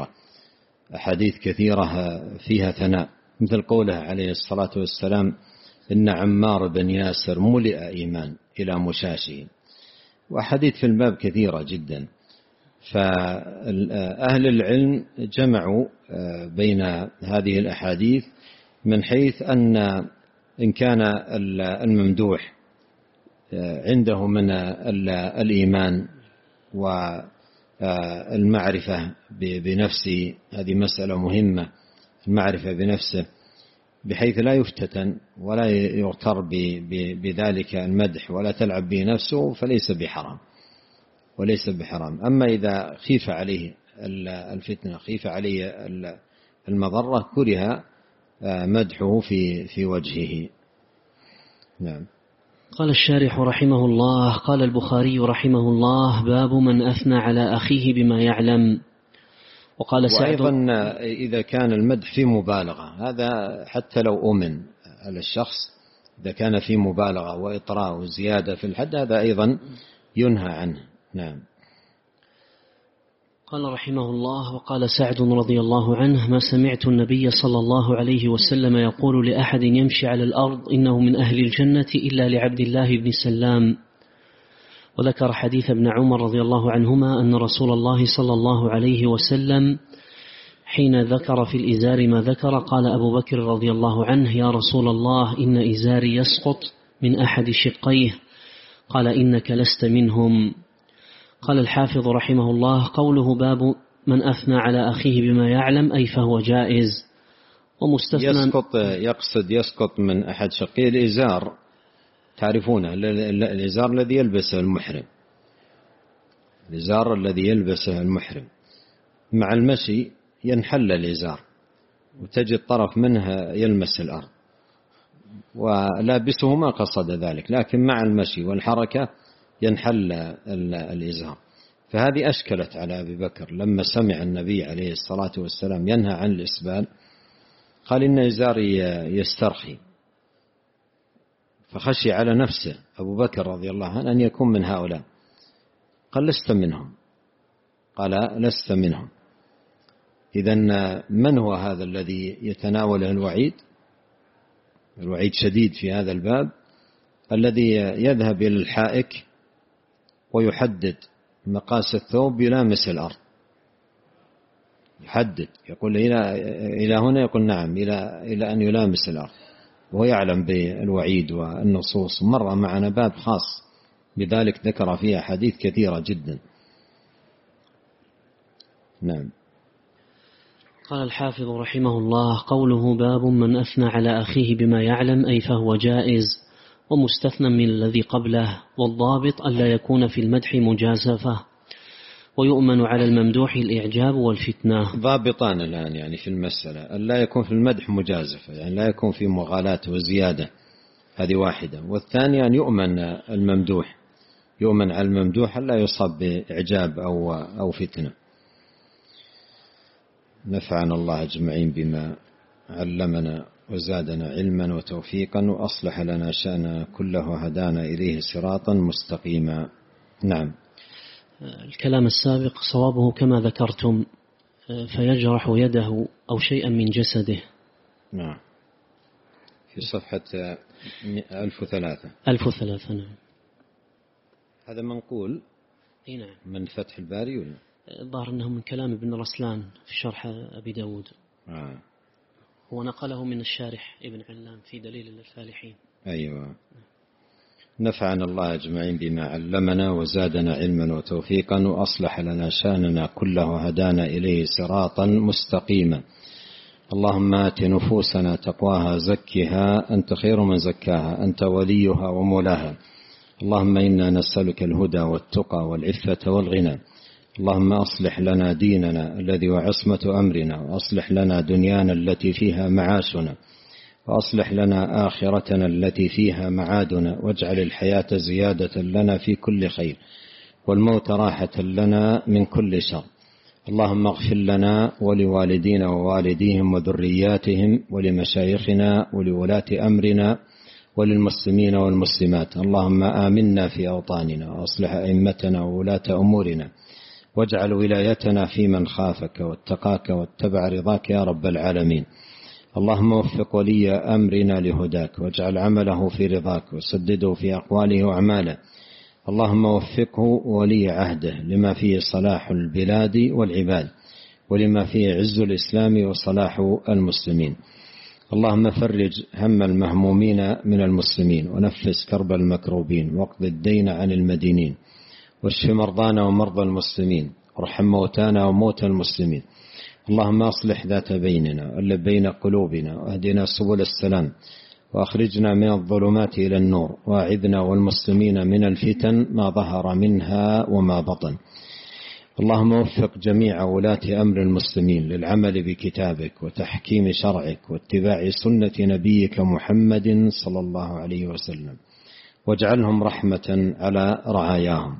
كثيرة فيها ثناء، مثل قوله عليه الصلاة والسلام: إن عمار بن ياسر ملئ إيمان إلى مشاشه. وأحاديث في الباب كثيرة جدا. فأهل العلم جمعوا بين هذه الأحاديث من حيث أن إن كان الممدوح عنده من الإيمان والمعرفة بنفسه، هذه مسألة مهمة، المعرفة بنفسه بحيث لا يفتتن ولا يغتر بذلك المدح ولا تلعب به نفسه، فليس بحرام. أما إذا خيف عليه الفتنة، خيف عليه المضرة، كره مدحه في وجهه. نعم. قال الشارح رحمه الله: قال البخاري رحمه الله: باب من أثنى على أخيه بما يعلم. وقال سعد: وأيضا إذا كان المدح في مبالغة، هذا حتى لو أمن على الشخص، إذا كان في مبالغة وإطراء وزيادة في الحد، هذا أيضا ينهى عنه. نعم. قال رحمه الله: وقال سعد رضي الله عنه: ما سمعت النبي صلى الله عليه وسلم يقول لأحد يمشي على الأرض إنه من أهل الجنة إلا لعبد الله بن سلام. وذكر حديث ابن عمر رضي الله عنهما أن رسول الله صلى الله عليه وسلم حين ذكر في الإزار ما ذكر قال أبو بكر رضي الله عنه: يا رسول الله، إن إزاري يسقط من أحد شقيه. قال: إنك لست منهم. قال الحافظ رحمه الله: قوله باب من أثنى على أخيه بما يعلم، أي فهو جائز. ومستثنى يقصد يسقط من أحد شقيه الإزار، تعرفونه الإزار الذي يلبسه المحرم، الإزار الذي يلبسه المحرم مع المشي ينحل الإزار وتجد طرف منه يلمس الأرض، ولابسه ما قصد ذلك، لكن مع المشي والحركة ينحل الإزار. فهذه أشكلت على أبي بكر لما سمع النبي عليه الصلاة والسلام ينهى عن الإسبال، قال: إن إزاري يسترخي. فخشي على نفسه أبو بكر رضي الله عنه أن يكون من هؤلاء. قال: لست منهم. قال: لست منهم. إذن من هو هذا الذي يتناوله الوعيد؟ الوعيد شديد في هذا الباب، الذي يذهب إلى الحائك ويحدد مقاس الثوب يلامس الأرض، يحدد، يقول إلى هنا، يقول نعم، إلى أن يلامس الأرض، وهو يعلم بالوعيد والنصوص. مر معنا باب خاص بذلك ذكر فيه حديث كثيرة جدا. نعم. قال الحافظ رحمه الله: قوله باب من أثنى على أخيه بما يعلم، أي فهو جائز، ومستثنى من الذي قبله. والضابط ألا يكون في المدح مجازفة، ويؤمن على الممدوح الإعجاب والفتنة. ضابطان الآن يعني في المسألة: ألا يكون في المدح مجازفة، يعني لا يكون في مغالاة وزيادة، هذه واحدة. والثانية أن يؤمن الممدوح، يؤمن على الممدوح ألا يصاب بإعجاب أو فتنة. نفعنا الله أجمعين بما علمنا وزادنا علما وتوفيقا، وأصلح لنا شأننا كله وهدانا إليه صراطا مستقيما. نعم. الكلام السابق صوابه كما ذكرتم، فيجرح يده أو شيئا من جسده. نعم. في صفحة 1003. 1003. نعم. هذا منقول. نعم. من فتح الباري ولا؟ الظاهر أنه من كلام ابن رسلان في شرح أبي داود. هو نقله من الشارح ابن علام في دليل الفالحين. أيوة. نفعنا الله أجمعين بما علمنا وزادنا علما وتوفيقا، وأصلح لنا شأننا كله وهدانا إليه صراطا مستقيما. اللهم آت نفوسنا تقواها زكها أنت خير من زكاها أنت وليها ومولاها. اللهم إنا نسألك الهدى والتقى والعفة والغنى. اللهم أصلح لنا ديننا الذي هو عصمة أمرنا، وأصلح لنا دنيانا التي فيها معاشنا، وأصلح لنا آخرتنا التي فيها معادنا، واجعل الحياة زيادة لنا في كل خير والموت راحة لنا من كل شر. اللهم اغفر لنا ولوالدينا ووالديهم وذرياتهم ولمشايخنا ولولاة أمرنا وللمسلمين والمسلمات. اللهم آمنا في أوطاننا وأصلح أئمتنا وولاة أمورنا، واجعل ولايتنا في من خافك واتقاك واتبع رضاك يا رب العالمين. اللهم وفق ولي أمرنا لهداك، واجعل عمله في رضاك، وسدده في أقواله وأعماله. اللهم وفقه ولي عهده لما فيه صلاح البلاد والعباد، ولما فيه عز الإسلام وصلاح المسلمين. اللهم فرج هم المهمومين من المسلمين، ونفس كرب المكروبين، واقض الدين عن المدينين، واشف مرضانا ومرضى المسلمين، وارحم موتانا وموتى المسلمين. اللهم أصلح ذات بيننا وألف بين قلوبنا، واهدنا سبل السلام، وأخرجنا من الظلمات إلى النور، وأعذنا والمسلمين من الفتن ما ظهر منها وما بطن. اللهم وفق جميع ولاة أمر المسلمين للعمل بكتابك وتحكيم شرعك واتباع سنة نبيك محمد صلى الله عليه وسلم، واجعلهم رحمة على رعاياهم.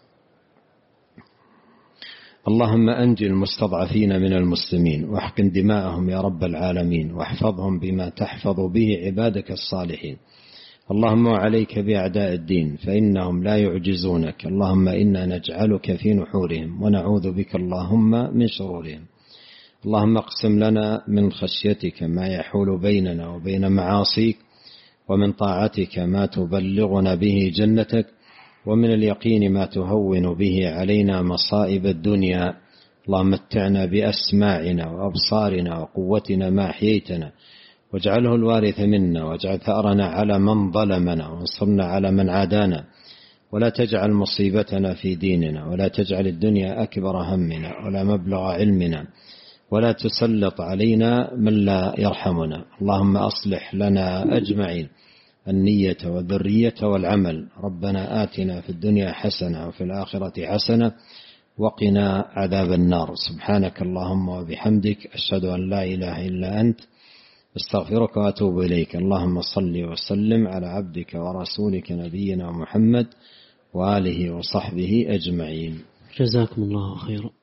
اللهم أنجِ المستضعفين من المسلمين، واحقن دماءهم يا رب العالمين، واحفظهم بما تحفظ به عبادك الصالحين. اللهم عليك بأعداء الدين فإنهم لا يعجزونك. اللهم إنا نجعلك في نحورهم، ونعوذ بك اللهم من شرورهم. اللهم اقسم لنا من خشيتك ما يحول بيننا وبين معاصيك، ومن طاعتك ما تبلغنا به جنتك، ومن اليقين ما تهون به علينا مصائب الدنيا. اللهم متعنا بأسماعنا وأبصارنا وقوتنا ما أحييتنا، واجعله الوارث منا، واجعل ثأرنا على من ظلمنا، وانصرنا على من عادانا، ولا تجعل مصيبتنا في ديننا، ولا تجعل الدنيا أكبر همنا ولا مبلغ علمنا، ولا تسلط علينا من لا يرحمنا. اللهم أصلح لنا أجمعين النية والذرية والعمل. ربنا آتنا في الدنيا حسنة وفي الآخرة حسنة وقنا عذاب النار. سبحانك اللهم وبحمدك، أشهد أن لا إله إلا أنت، استغفرك وأتوب إليك. اللهم صل وسلم على عبدك ورسولك نبينا محمد وآله وصحبه أجمعين. جزاكم الله خيرا.